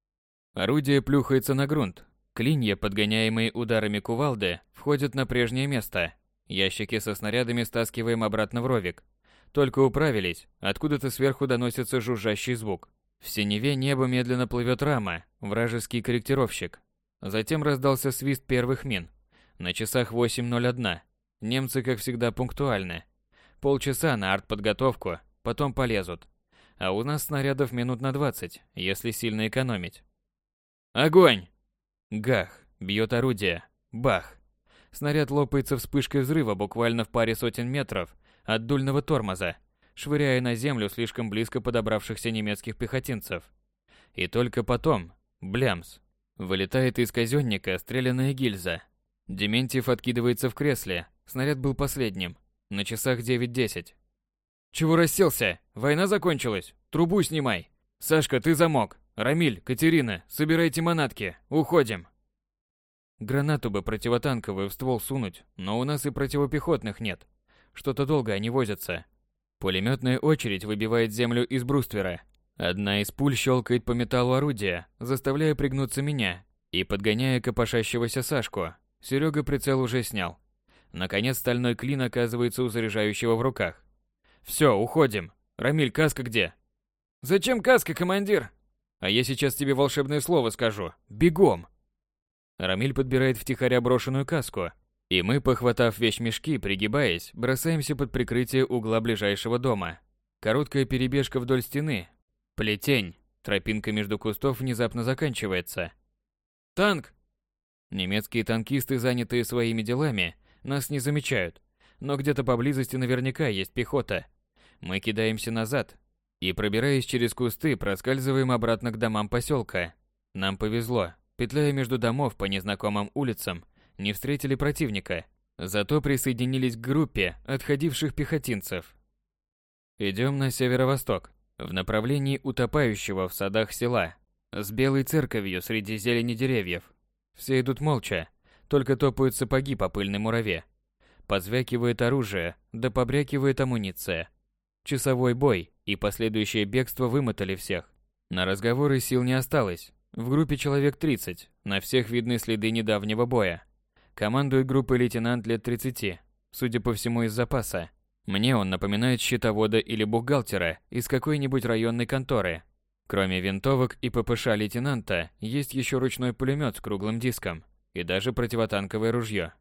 Орудие плюхается на грунт. Клинья, подгоняемые ударами кувалды, входят на прежнее место. Ящики со снарядами стаскиваем обратно в ровик. Только управились, откуда-то сверху доносится жужжащий звук. В синеве неба медленно плывет рама, вражеский корректировщик. Затем раздался свист первых мин. На часах 8:01. Немцы, как всегда, пунктуальны. Полчаса на артподготовку, потом полезут. А у нас снарядов минут на 20, если сильно экономить. Огонь! Гах! Бьет орудие. Бах! Снаряд лопается вспышкой взрыва буквально в паре сотен метров от дульного тормоза, швыряя на землю слишком близко подобравшихся немецких пехотинцев. И только потом, блямс, вылетает из казённика стрелянная гильза. Дементьев откидывается в кресле, снаряд был последним, на часах 9:10. «Чего расселся? Война закончилась? Трубу снимай! Сашка, ты замок! Рамиль, Катерина, собирайте манатки, уходим!» Гранату бы противотанковую в ствол сунуть, но у нас и противопехотных нет. Что-то долго они возятся. Пулеметная очередь выбивает землю из бруствера. Одна из пуль щелкает по металлу орудия, заставляя пригнуться меня и подгоняя копошащегося Сашку. Серега прицел уже снял. Наконец стальной клин оказывается у заряжающего в руках. «Все, уходим. Рамиль, каска где?» «Зачем каска, командир?» «А я сейчас тебе волшебное слово скажу. Бегом!» Рамиль подбирает втихаря брошенную каску, и мы, похватав вещмешки, пригибаясь, бросаемся под прикрытие угла ближайшего дома. Короткая перебежка вдоль стены. Плетень. Тропинка между кустов внезапно заканчивается. «Танк!» Немецкие танкисты, занятые своими делами, нас не замечают, но где-то поблизости наверняка есть пехота. Мы кидаемся назад и, пробираясь через кусты, проскальзываем обратно к домам поселка. Нам повезло. Петляя между домов по незнакомым улицам, не встретили противника, зато присоединились к группе отходивших пехотинцев. Идем на северо-восток, в направлении утопающего в садах села, с белой церковью среди зелени деревьев. Все идут молча, только топают сапоги по пыльной мураве. Позвякивает оружие, да побрякивает амуниция. Часовой бой и последующее бегство вымотали всех. На разговоры сил не осталось. В группе человек 30, на всех видны следы недавнего боя. Командует группой лейтенант лет 30, судя по всему из запаса. Мне он напоминает счетовода или бухгалтера из какой-нибудь районной конторы. Кроме винтовок и ППШ лейтенанта, есть еще ручной пулемет с круглым диском и даже противотанковое ружье.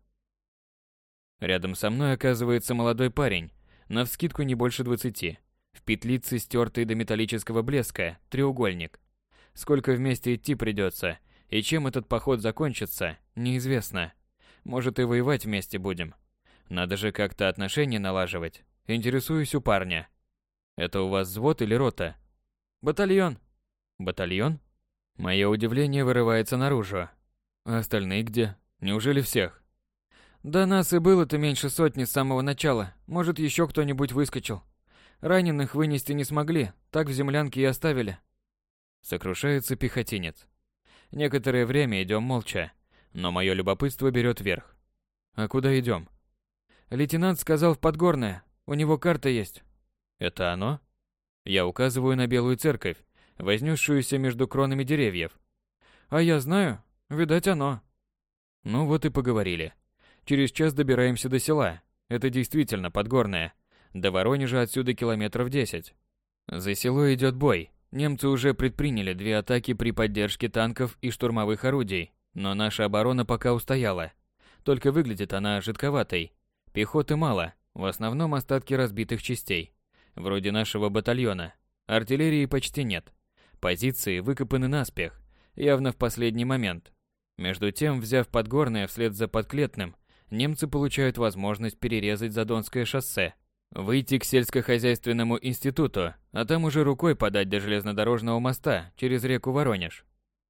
Рядом со мной оказывается молодой парень, навскидку не больше 20, в петлице стертый до металлического блеска, треугольник. Сколько вместе идти придется, и чем этот поход закончится, неизвестно. Может, и воевать вместе будем. Надо же как-то отношения налаживать. Интересуюсь у парня. Это у вас взвод или рота? Батальон. Батальон? Мое удивление вырывается наружу. А остальные где? Неужели всех? Да нас и было-то меньше сотни с самого начала. Может, еще кто-нибудь выскочил. Раненых вынести не смогли, так в землянке и оставили. Сокрушается пехотинец. Некоторое время идем молча, но мое любопытство берет верх. А куда идем? Лейтенант сказал в Подгорное, у него карта есть. Это оно? Я указываю на белую церковь, вознесшуюся между кронами деревьев. А я знаю, видать оно. Ну вот и поговорили. Через час добираемся до села. Это действительно Подгорное. До Воронежа отсюда километров 10. За село идет бой. Немцы уже предприняли 2 атаки при поддержке танков и штурмовых орудий, но наша оборона пока устояла. Только выглядит она жидковатой. Пехоты мало, в основном остатки разбитых частей. Вроде нашего батальона. Артиллерии почти нет. Позиции выкопаны наспех, явно в последний момент. Между тем, взяв Подгорное вслед за Подклетным, немцы получают возможность перерезать Задонское шоссе, выйти к сельскохозяйственному институту, а там уже рукой подать до железнодорожного моста через реку Воронеж.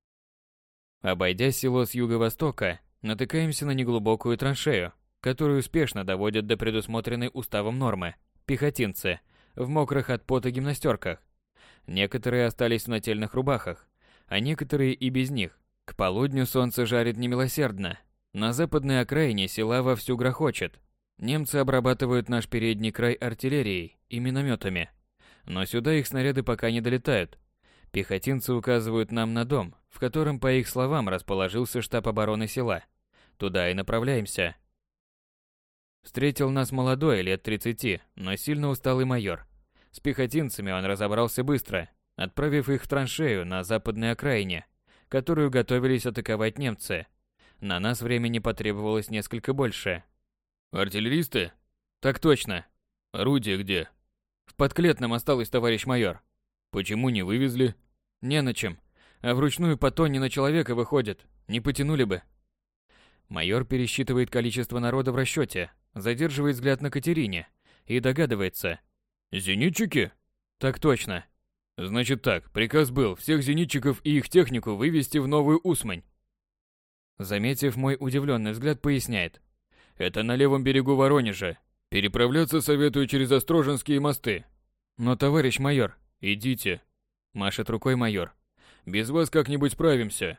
Обойдя село с юго-востока, натыкаемся на неглубокую траншею, которую успешно доводят до предусмотренной уставом нормы пехотинцы в мокрых от пота гимнастерках. Некоторые остались в нательных рубахах, а некоторые и без них. К полудню солнце жарит немилосердно. На западной окраине села вовсю грохочет. Немцы обрабатывают наш передний край артиллерией и минометами. Но сюда их снаряды пока не долетают. Пехотинцы указывают нам на дом, в котором, по их словам, расположился штаб обороны села. Туда и направляемся. Встретил нас молодой, лет 30, но сильно усталый майор. С пехотинцами он разобрался быстро, отправив их в траншею на западной окраине, которую готовились атаковать немцы. На нас времени потребовалось несколько больше. Артиллеристы? Так точно. Орудие где? В Подклетном осталось, товарищ майор. Почему не вывезли? Не на чем. А вручную по тонне на человека выходит. Не потянули бы. Майор пересчитывает количество народа в расчете, задерживает взгляд на Катерине и догадывается. Зенитчики? Так точно. Значит так, приказ был всех зенитчиков и их технику вывести в Новую Усмань. Заметив мой удивленный взгляд, поясняет. Это на левом берегу Воронежа. Переправляться советую через Остроженские мосты. Но, товарищ майор, идите. Машет рукой майор. Без вас как-нибудь справимся.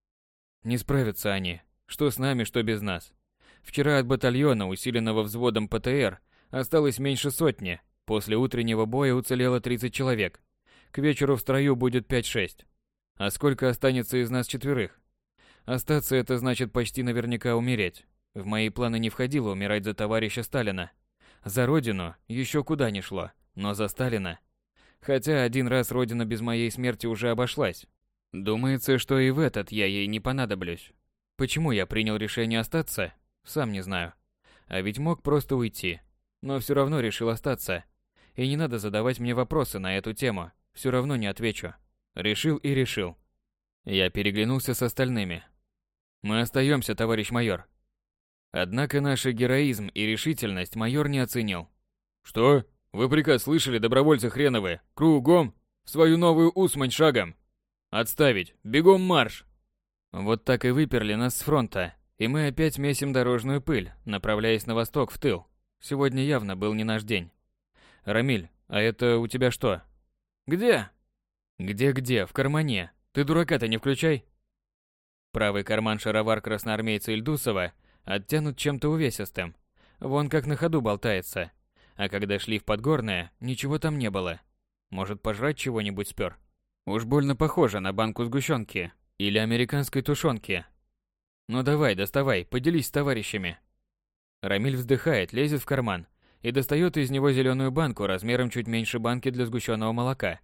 Не справятся они. Что с нами, что без нас. Вчера от батальона, усиленного взводом ПТР, осталось меньше сотни. После утреннего боя уцелело 30 человек. К вечеру в строю будет 5-6. А сколько останется из нас четверых? Остаться — это значит почти наверняка умереть. В мои планы не входило умирать за товарища Сталина. За родину еще куда ни шло, но за Сталина. Хотя один раз родина без моей смерти уже обошлась. Думается, что и в этот я ей не понадоблюсь. Почему я принял решение остаться? Сам не знаю. А ведь мог просто уйти. Но все равно решил остаться. И не надо задавать мне вопросы на эту тему. Все равно не отвечу. Решил и решил. Я переглянулся с остальными. Мы остаемся, товарищ майор. Однако наш героизм и решительность майор не оценил. Что? Вы приказ слышали, добровольцы хреновы? Кругом! В свою Новую Усмань шагом! Отставить! Бегом марш! Вот так и выперли нас с фронта. И мы опять месим дорожную пыль, направляясь на восток в тыл. Сегодня явно был не наш день. Рамиль, а это у тебя что? Где? Где-где? В кармане. Ты дурака-то не включай. Правый карман шаровар красноармейца Ильдусова оттянут чем-то увесистым. Вон как на ходу болтается. А когда шли в Подгорное, ничего там не было. Может, пожрать чего-нибудь спер? Уж больно похоже на банку сгущенки или американской тушенки. Ну давай, доставай, поделись с товарищами. Рамиль вздыхает, лезет в карман и достает из него зеленую банку размером чуть меньше банки для сгущенного молока.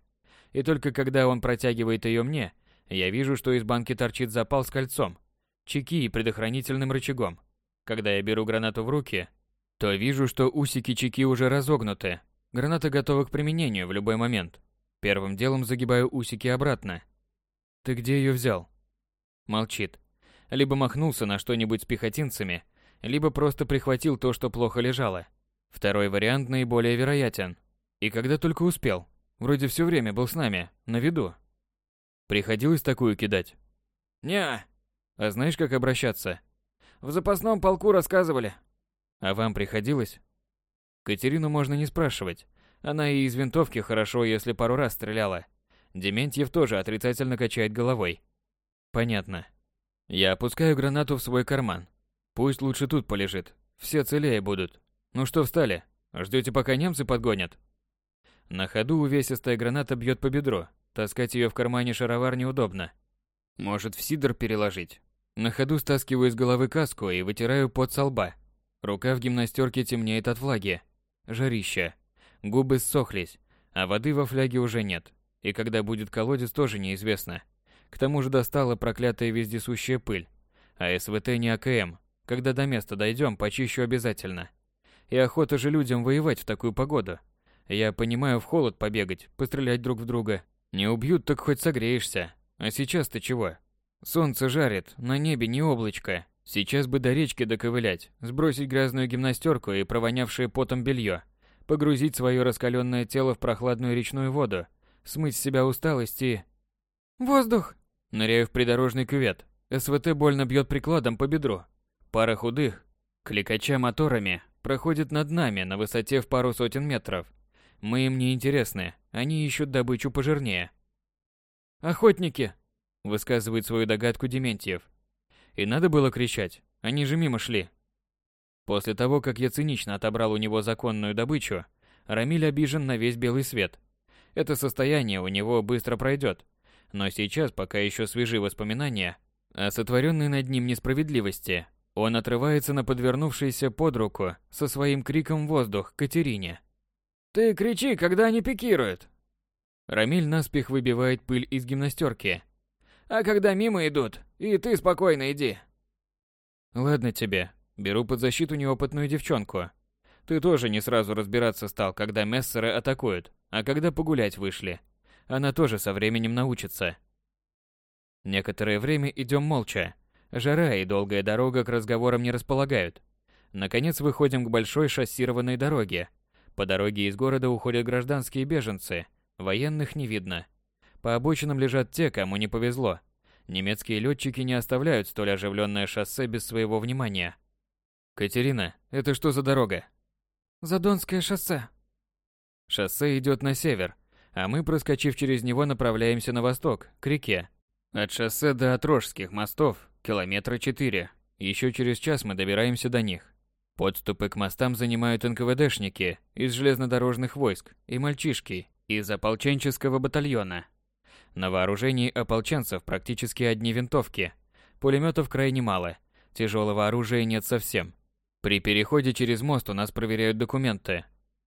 И только когда он протягивает ее мне, я вижу, что из банки торчит запал с кольцом, чеки и предохранительным рычагом. Когда я беру гранату в руки, то вижу, что усики чеки уже разогнуты. Граната готова к применению в любой момент. Первым делом загибаю усики обратно. «Ты где ее взял?» Молчит. Либо махнулся на что-нибудь с пехотинцами, либо просто прихватил то, что плохо лежало. Второй вариант наиболее вероятен. И когда только успел. Вроде все время был с нами, на виду. Приходилось такую кидать? Не. А знаешь, как обращаться? В запасном полку рассказывали. А вам приходилось? Катерину можно не спрашивать. Она и из винтовки хорошо, если пару раз стреляла. Дементьев тоже отрицательно качает головой. Понятно. Я опускаю гранату в свой карман. Пусть лучше тут полежит. Все целее будут. Ну что встали? Ждете, пока немцы подгонят? На ходу увесистая граната бьет по бедру. Таскать ее в кармане шаровар неудобно. Может, в сидр переложить? На ходу стаскиваю с головы каску и вытираю пот со лба. Рука в гимнастерке темнеет от влаги. Жарища. Губы ссохлись, а воды во фляге уже нет. И когда будет колодец, тоже неизвестно. К тому же достала проклятая вездесущая пыль. А СВТ не АКМ. Когда до места дойдем, почищу обязательно. И охота же людям воевать в такую погоду. Я понимаю, в холод побегать, пострелять друг в друга. Не убьют, так хоть согреешься. А сейчас-то чего? Солнце жарит, на небе не облачко. Сейчас бы до речки доковылять, сбросить грязную гимнастерку и провонявшее потом белье, погрузить свое раскаленное тело в прохладную речную воду, смыть с себя усталость и... Воздух! Ныряю в придорожный кювет. СВТ больно бьет прикладом по бедру. Пара худых, кликача моторами, проходит над нами на высоте в пару сотен метров. Мы им не интересны, они ищут добычу пожирнее. «Охотники!» – высказывает свою догадку Дементьев. И надо было кричать, они же мимо шли. После того, как я цинично отобрал у него законную добычу, Рамиль обижен на весь белый свет. Это состояние у него быстро пройдет. Но сейчас, пока еще свежи воспоминания о сотворенной над ним несправедливости, он отрывается на подвернувшийся под руку со своим криком воздух Катерине. Ты кричи, когда они пикируют. Рамиль наспех выбивает пыль из гимнастерки. А когда мимо идут, и ты спокойно иди. Ладно тебе, беру под защиту неопытную девчонку. Ты тоже не сразу разбираться стал, когда мессеры атакуют, а когда погулять вышли. Она тоже со временем научится. Некоторое время идем молча. Жара и долгая дорога к разговорам не располагают. Наконец выходим к большой шоссированной дороге. По дороге из города уходят гражданские беженцы. Военных не видно. По обочинам лежат те, кому не повезло. Немецкие летчики не оставляют столь оживленное шоссе без своего внимания. Катерина, это что за дорога? Задонское шоссе. Шоссе идет на север, а мы, проскочив через него, направляемся на восток, к реке. От шоссе до Отрожских мостов километра 4. Еще через час мы добираемся до них. Подступы к мостам занимают НКВДшники из железнодорожных войск и мальчишки из ополченческого батальона. На вооружении ополченцев практически одни винтовки. Пулеметов крайне мало. Тяжелого оружия нет совсем. При переходе через мост у нас проверяют документы.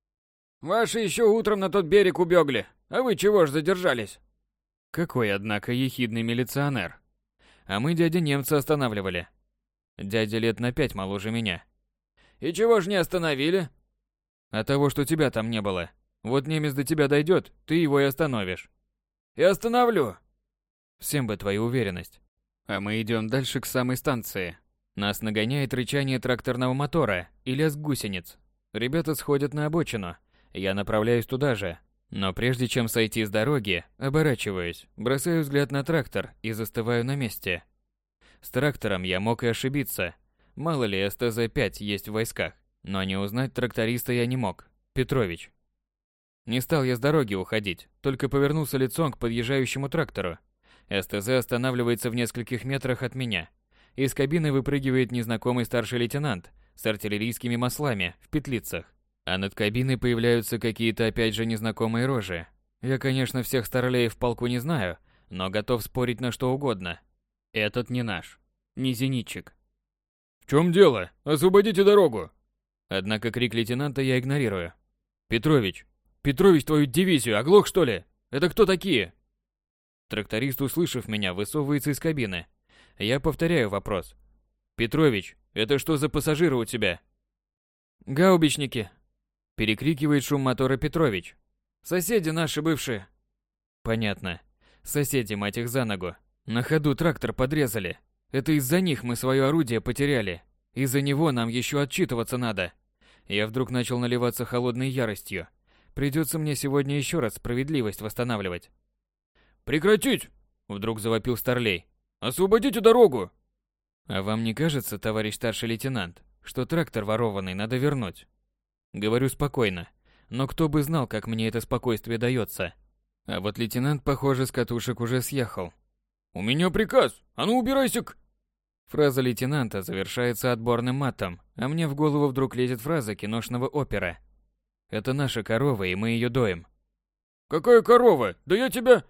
Ваши еще утром на тот берег убегли. А вы чего ж задержались? Какой, однако, ехидный милиционер. А мы дядя немца останавливали. Дядя лет на 5 моложе меня. И чего ж не остановили? А того, что тебя там не было. Вот немец до тебя дойдет, ты его и остановишь. И остановлю. Всем бы твою уверенность. А мы идем дальше к самой станции. Нас нагоняет рычание тракторного мотора и лязг гусениц. Ребята сходят на обочину. Я направляюсь туда же. Но прежде чем сойти с дороги, оборачиваюсь, бросаю взгляд на трактор и застываю на месте. С трактором я мог и ошибиться. Мало ли СТЗ-5 есть в войсках. Но не узнать тракториста я не мог. Петрович. Не стал я с дороги уходить, только повернулся лицом к подъезжающему трактору. СТЗ останавливается в нескольких метрах от меня. Из кабины выпрыгивает незнакомый старший лейтенант с артиллерийскими маслами в петлицах. А над кабиной появляются какие-то опять же незнакомые рожи. Я, конечно, всех старлеев в полку не знаю, но готов спорить на что угодно. Этот не наш. Не зенитчик. «В чем дело? Освободите дорогу!» Однако крик лейтенанта я игнорирую. «Петрович! Петрович, твою дивизию! Оглох, что ли? Это кто такие? Тракторист, услышав меня, высовывается из кабины. Я повторяю вопрос. Петрович, это что за пассажиры у тебя? Гаубичники. Перекрикивает шум мотора Петрович. Соседи наши бывшие. Понятно. Соседи, мать их за ногу. На ходу трактор подрезали. Это из-за них мы свое орудие потеряли. Из-за него нам еще отчитываться надо. Я вдруг начал наливаться холодной яростью. Придется мне сегодня еще раз справедливость восстанавливать. «Прекратить!» — вдруг завопил Старлей. «Освободите дорогу!» «А вам не кажется, товарищ старший лейтенант, что трактор ворованный надо вернуть?» Говорю спокойно, но кто бы знал, как мне это спокойствие дается. А вот лейтенант, похоже, с катушек уже съехал. «У меня приказ! А ну убирайся-к!» Фраза лейтенанта завершается отборным матом, а мне в голову вдруг лезет фраза киношного опера. «Это наша корова, и мы ее доим». «Какая корова? Да я тебя...»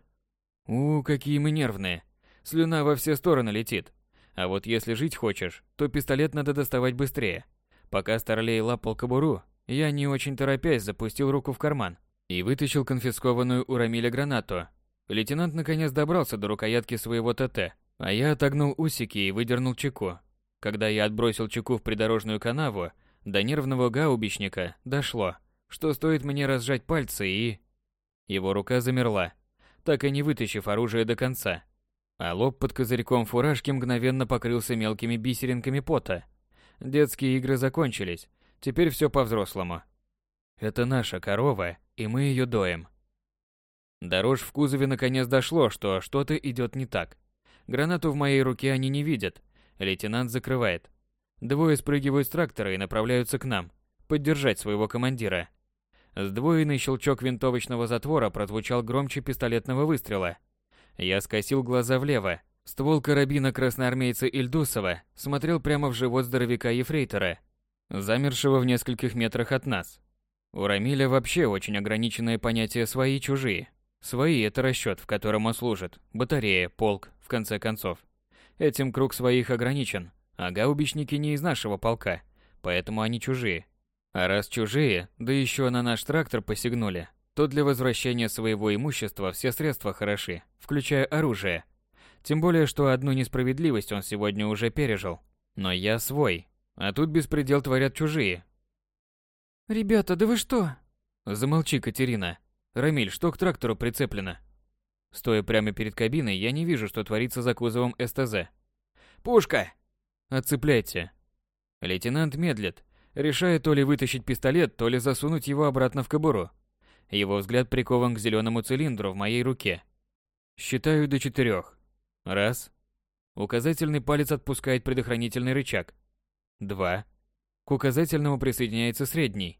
Какие мы нервные. Слюна во все стороны летит. А вот если жить хочешь, то пистолет надо доставать быстрее. Пока Старлей лапал кобуру, я не очень торопясь запустил руку в карман и вытащил конфискованную у Рамиля гранату. Лейтенант наконец добрался до рукоятки своего ТТ, а я отогнул усики и выдернул чеку. Когда я отбросил чеку в придорожную канаву, до нервного гаубичника дошло, что стоит мне разжать пальцы и... Его рука замерла, так и не вытащив оружие до конца. А лоб под козырьком фуражки мгновенно покрылся мелкими бисеринками пота. Детские игры закончились, теперь все по-взрослому. Это наша корова, и мы ее доим. До рожь в кузове наконец дошло, что что-то идет не так. Гранату в моей руке они не видят. Лейтенант закрывает. Двое спрыгивают с трактора и направляются к нам, поддержать своего командира. Сдвоенный щелчок винтовочного затвора прозвучал громче пистолетного выстрела. Я скосил глаза влево. Ствол карабина красноармейца Ильдусова смотрел прямо в живот здоровяка-ефрейтора, замершего в нескольких метрах от нас. У Рамиля вообще очень ограниченное понятие «свои-чужие». Свои – это расчет, в котором он служит, батарея, полк, в конце концов. Этим круг своих ограничен, а гаубичники не из нашего полка, поэтому они чужие. А раз чужие, да еще на наш трактор посягнули, то для возвращения своего имущества все средства хороши, включая оружие. Тем более, что одну несправедливость он сегодня уже пережил. Но я свой, а тут беспредел творят чужие. «Ребята, да вы что?» Замолчи, Катерина. Рамиль, что к трактору прицеплено? Стоя прямо перед кабиной, я не вижу, что творится за кузовом СТЗ. «Пушка!» «Отцепляйте». Лейтенант медлит, решая то ли вытащить пистолет, то ли засунуть его обратно в кобуру. Его взгляд прикован к зеленому цилиндру в моей руке. Считаю до 4. Раз. Указательный палец отпускает предохранительный рычаг. 2. К указательному присоединяется средний.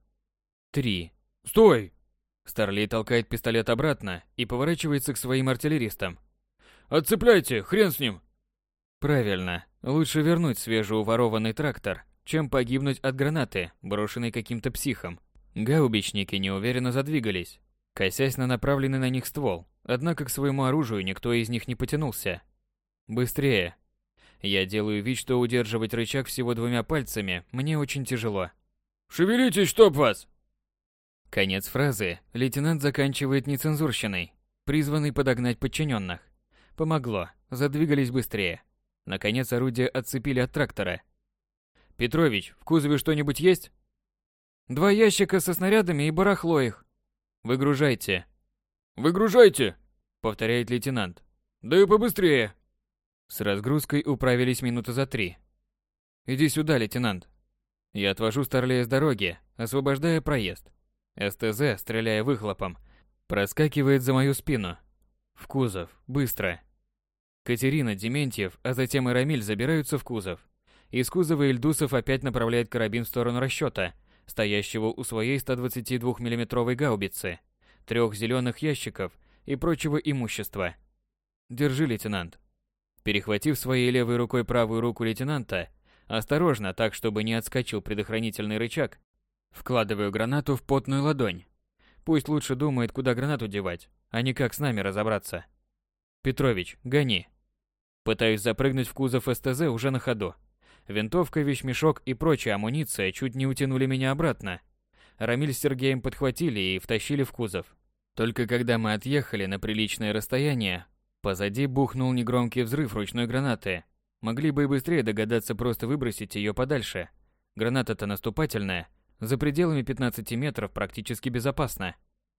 3. «Стой!» Старлей толкает пистолет обратно и поворачивается к своим артиллеристам. «Отцепляйте, хрен с ним!» Правильно, лучше вернуть свежеуворованный трактор, чем погибнуть от гранаты, брошенной каким-то психом. Гаубичники неуверенно задвигались, косясь на направленный на них ствол, однако к своему оружию никто из них не потянулся. Быстрее. Я делаю вид, что удерживать рычаг всего 2 пальцами мне очень тяжело. «Шевелитесь, чтоб вас!» Конец фразы лейтенант заканчивает нецензурщиной, призванной подогнать подчиненных. Помогло, задвигались быстрее. Наконец орудие отцепили от трактора. «Петрович, в кузове что-нибудь есть?» 2 ящика со снарядами и барахло их. «Выгружайте». «Выгружайте!» — повторяет лейтенант. «Да и побыстрее!» С разгрузкой управились минуты за 3. «Иди сюда, лейтенант». Я отвожу Старлея с дороги, освобождая проезд. СТЗ, стреляя выхлопом, проскакивает за мою спину. В кузов, быстро. Катерина, Дементьев, а затем и Рамиль забираются в кузов. Из кузова Ильдусов опять направляет карабин в сторону расчета, стоящего у своей 122 миллиметровой гаубицы, 3 зеленых ящиков и прочего имущества. «Держи, лейтенант». Перехватив своей левой рукой правую руку лейтенанта, осторожно, так чтобы не отскочил предохранительный рычаг, вкладываю гранату в потную ладонь. Пусть лучше думает, куда гранату девать, а не как с нами разобраться. «Петрович, гони». Пытаюсь запрыгнуть в кузов СТЗ уже на ходу. Винтовка, вещмешок и прочая амуниция чуть не утянули меня обратно. Рамиль с Сергеем подхватили и втащили в кузов. Только когда мы отъехали на приличное расстояние, позади бухнул негромкий взрыв ручной гранаты. Могли бы и быстрее догадаться просто выбросить ее подальше. Граната-то наступательная, за пределами 15 метров практически безопасно.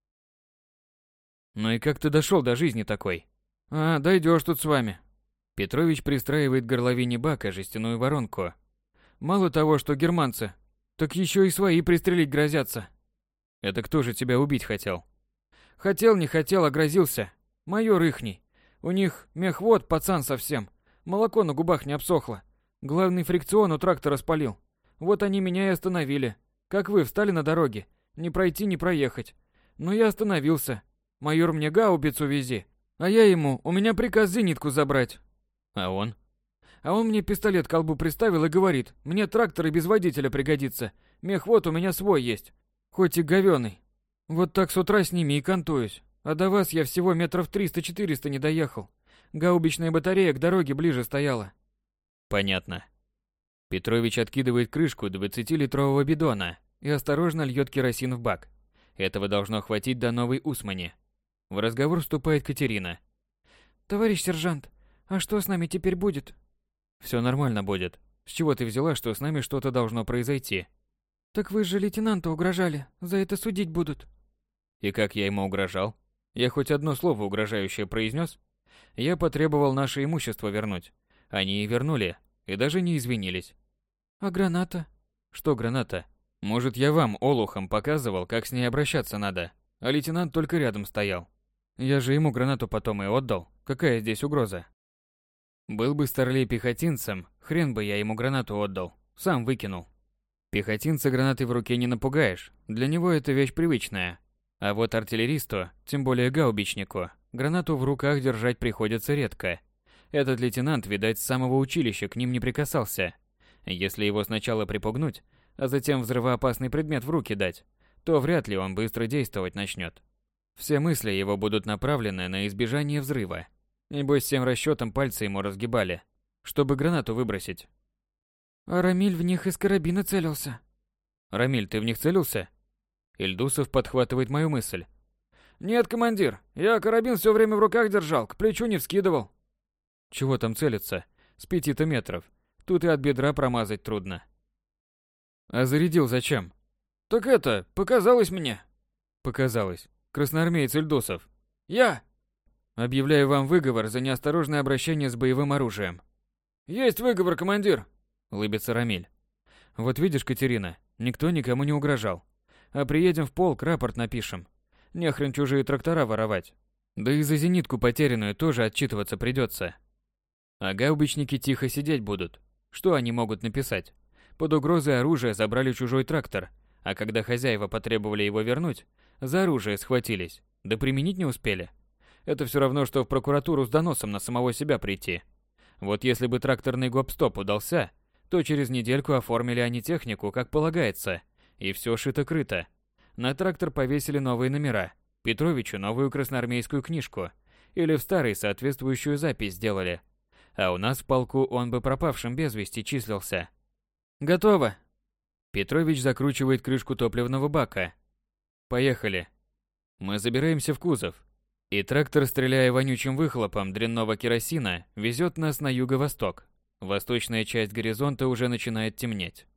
Ну и как ты дошел до жизни такой? А, дойдешь тут с вами. Петрович пристраивает к горловине бака жестяную воронку. Мало того, что германцы, так еще и свои пристрелить грозятся. Это кто же тебя убить хотел? Хотел, не хотел, а грозился. Майор ихний. У них мехвод, пацан совсем. Молоко на губах не обсохло. Главный фрикцион у трактора спалил. Вот они меня и остановили. Как вы встали на дороге. Не пройти, не проехать. Но я остановился. Майор мне гаубицу вези. А я ему, у меня приказ зенитку забрать. А он? А он мне пистолет к колбу приставил и говорит, мне трактор и без водителя пригодится. Мехвод у меня свой есть. Хоть и говёный. Вот так с утра с ними и кантуюсь. А до вас я всего метров 300-400 не доехал. Гаубичная батарея к дороге ближе стояла. Понятно. Петрович откидывает крышку 20-литрового бидона и осторожно льет керосин в бак. Этого должно хватить до новой Усмани. В разговор вступает Катерина. Товарищ сержант, а что с нами теперь будет? Все нормально будет. С чего ты взяла, что с нами что-то должно произойти? Так вы же лейтенанту угрожали, за это судить будут. И как я ему угрожал? Я хоть одно слово угрожающее произнес? Я потребовал наше имущество вернуть. Они и вернули, и даже не извинились. А граната? Что граната? Может, я вам, олухом, показывал, как с ней обращаться надо, а лейтенант только рядом стоял. Я же ему гранату потом и отдал. Какая здесь угроза? Был бы Старлей пехотинцем, хрен бы я ему гранату отдал. Сам выкинул. Пехотинца гранатой в руке не напугаешь. Для него это вещь привычная. А вот артиллеристу, тем более гаубичнику, гранату в руках держать приходится редко. Этот лейтенант, видать, с самого училища к ним не прикасался. Если его сначала припугнуть, а затем взрывоопасный предмет в руки дать, то вряд ли он быстро действовать начнет. Все мысли его будут направлены на избежание взрыва. Небось, всем расчетом пальцы ему разгибали, чтобы гранату выбросить. А Рамиль в них из карабина целился. Рамиль, ты в них целился? Ильдусов подхватывает мою мысль. Нет, командир, я карабин все время в руках держал, к плечу не вскидывал. Чего там целиться? С 5 метров. Тут и от бедра промазать трудно. А зарядил зачем? Так это, показалось мне. Показалось. Красноармеец Ильдусов. Я. Объявляю вам выговор за неосторожное обращение с боевым оружием. Есть выговор, командир. Улыбится Рамиль. Вот видишь, Катерина, никто никому не угрожал. А приедем в полк, рапорт напишем. Нехрен чужие трактора воровать. Да и за зенитку потерянную тоже отчитываться придется. А гаубичники тихо сидеть будут. Что они могут написать? Под угрозой оружия забрали чужой трактор, а когда хозяева потребовали его вернуть, за оружие схватились, да применить не успели. Это все равно, что в прокуратуру с доносом на самого себя прийти. Вот если бы тракторный гоп-стоп удался, то через недельку оформили они технику, как полагается, и все шито-крыто. На трактор повесили новые номера, Петровичу новую красноармейскую книжку, или в старой соответствующую запись сделали. А у нас в полку он бы пропавшим без вести числился. Готово. Петрович закручивает крышку топливного бака. Поехали. Мы забираемся в кузов. И трактор, стреляя вонючим выхлопом дрянного керосина, везет нас на юго-восток. Восточная часть горизонта уже начинает темнеть.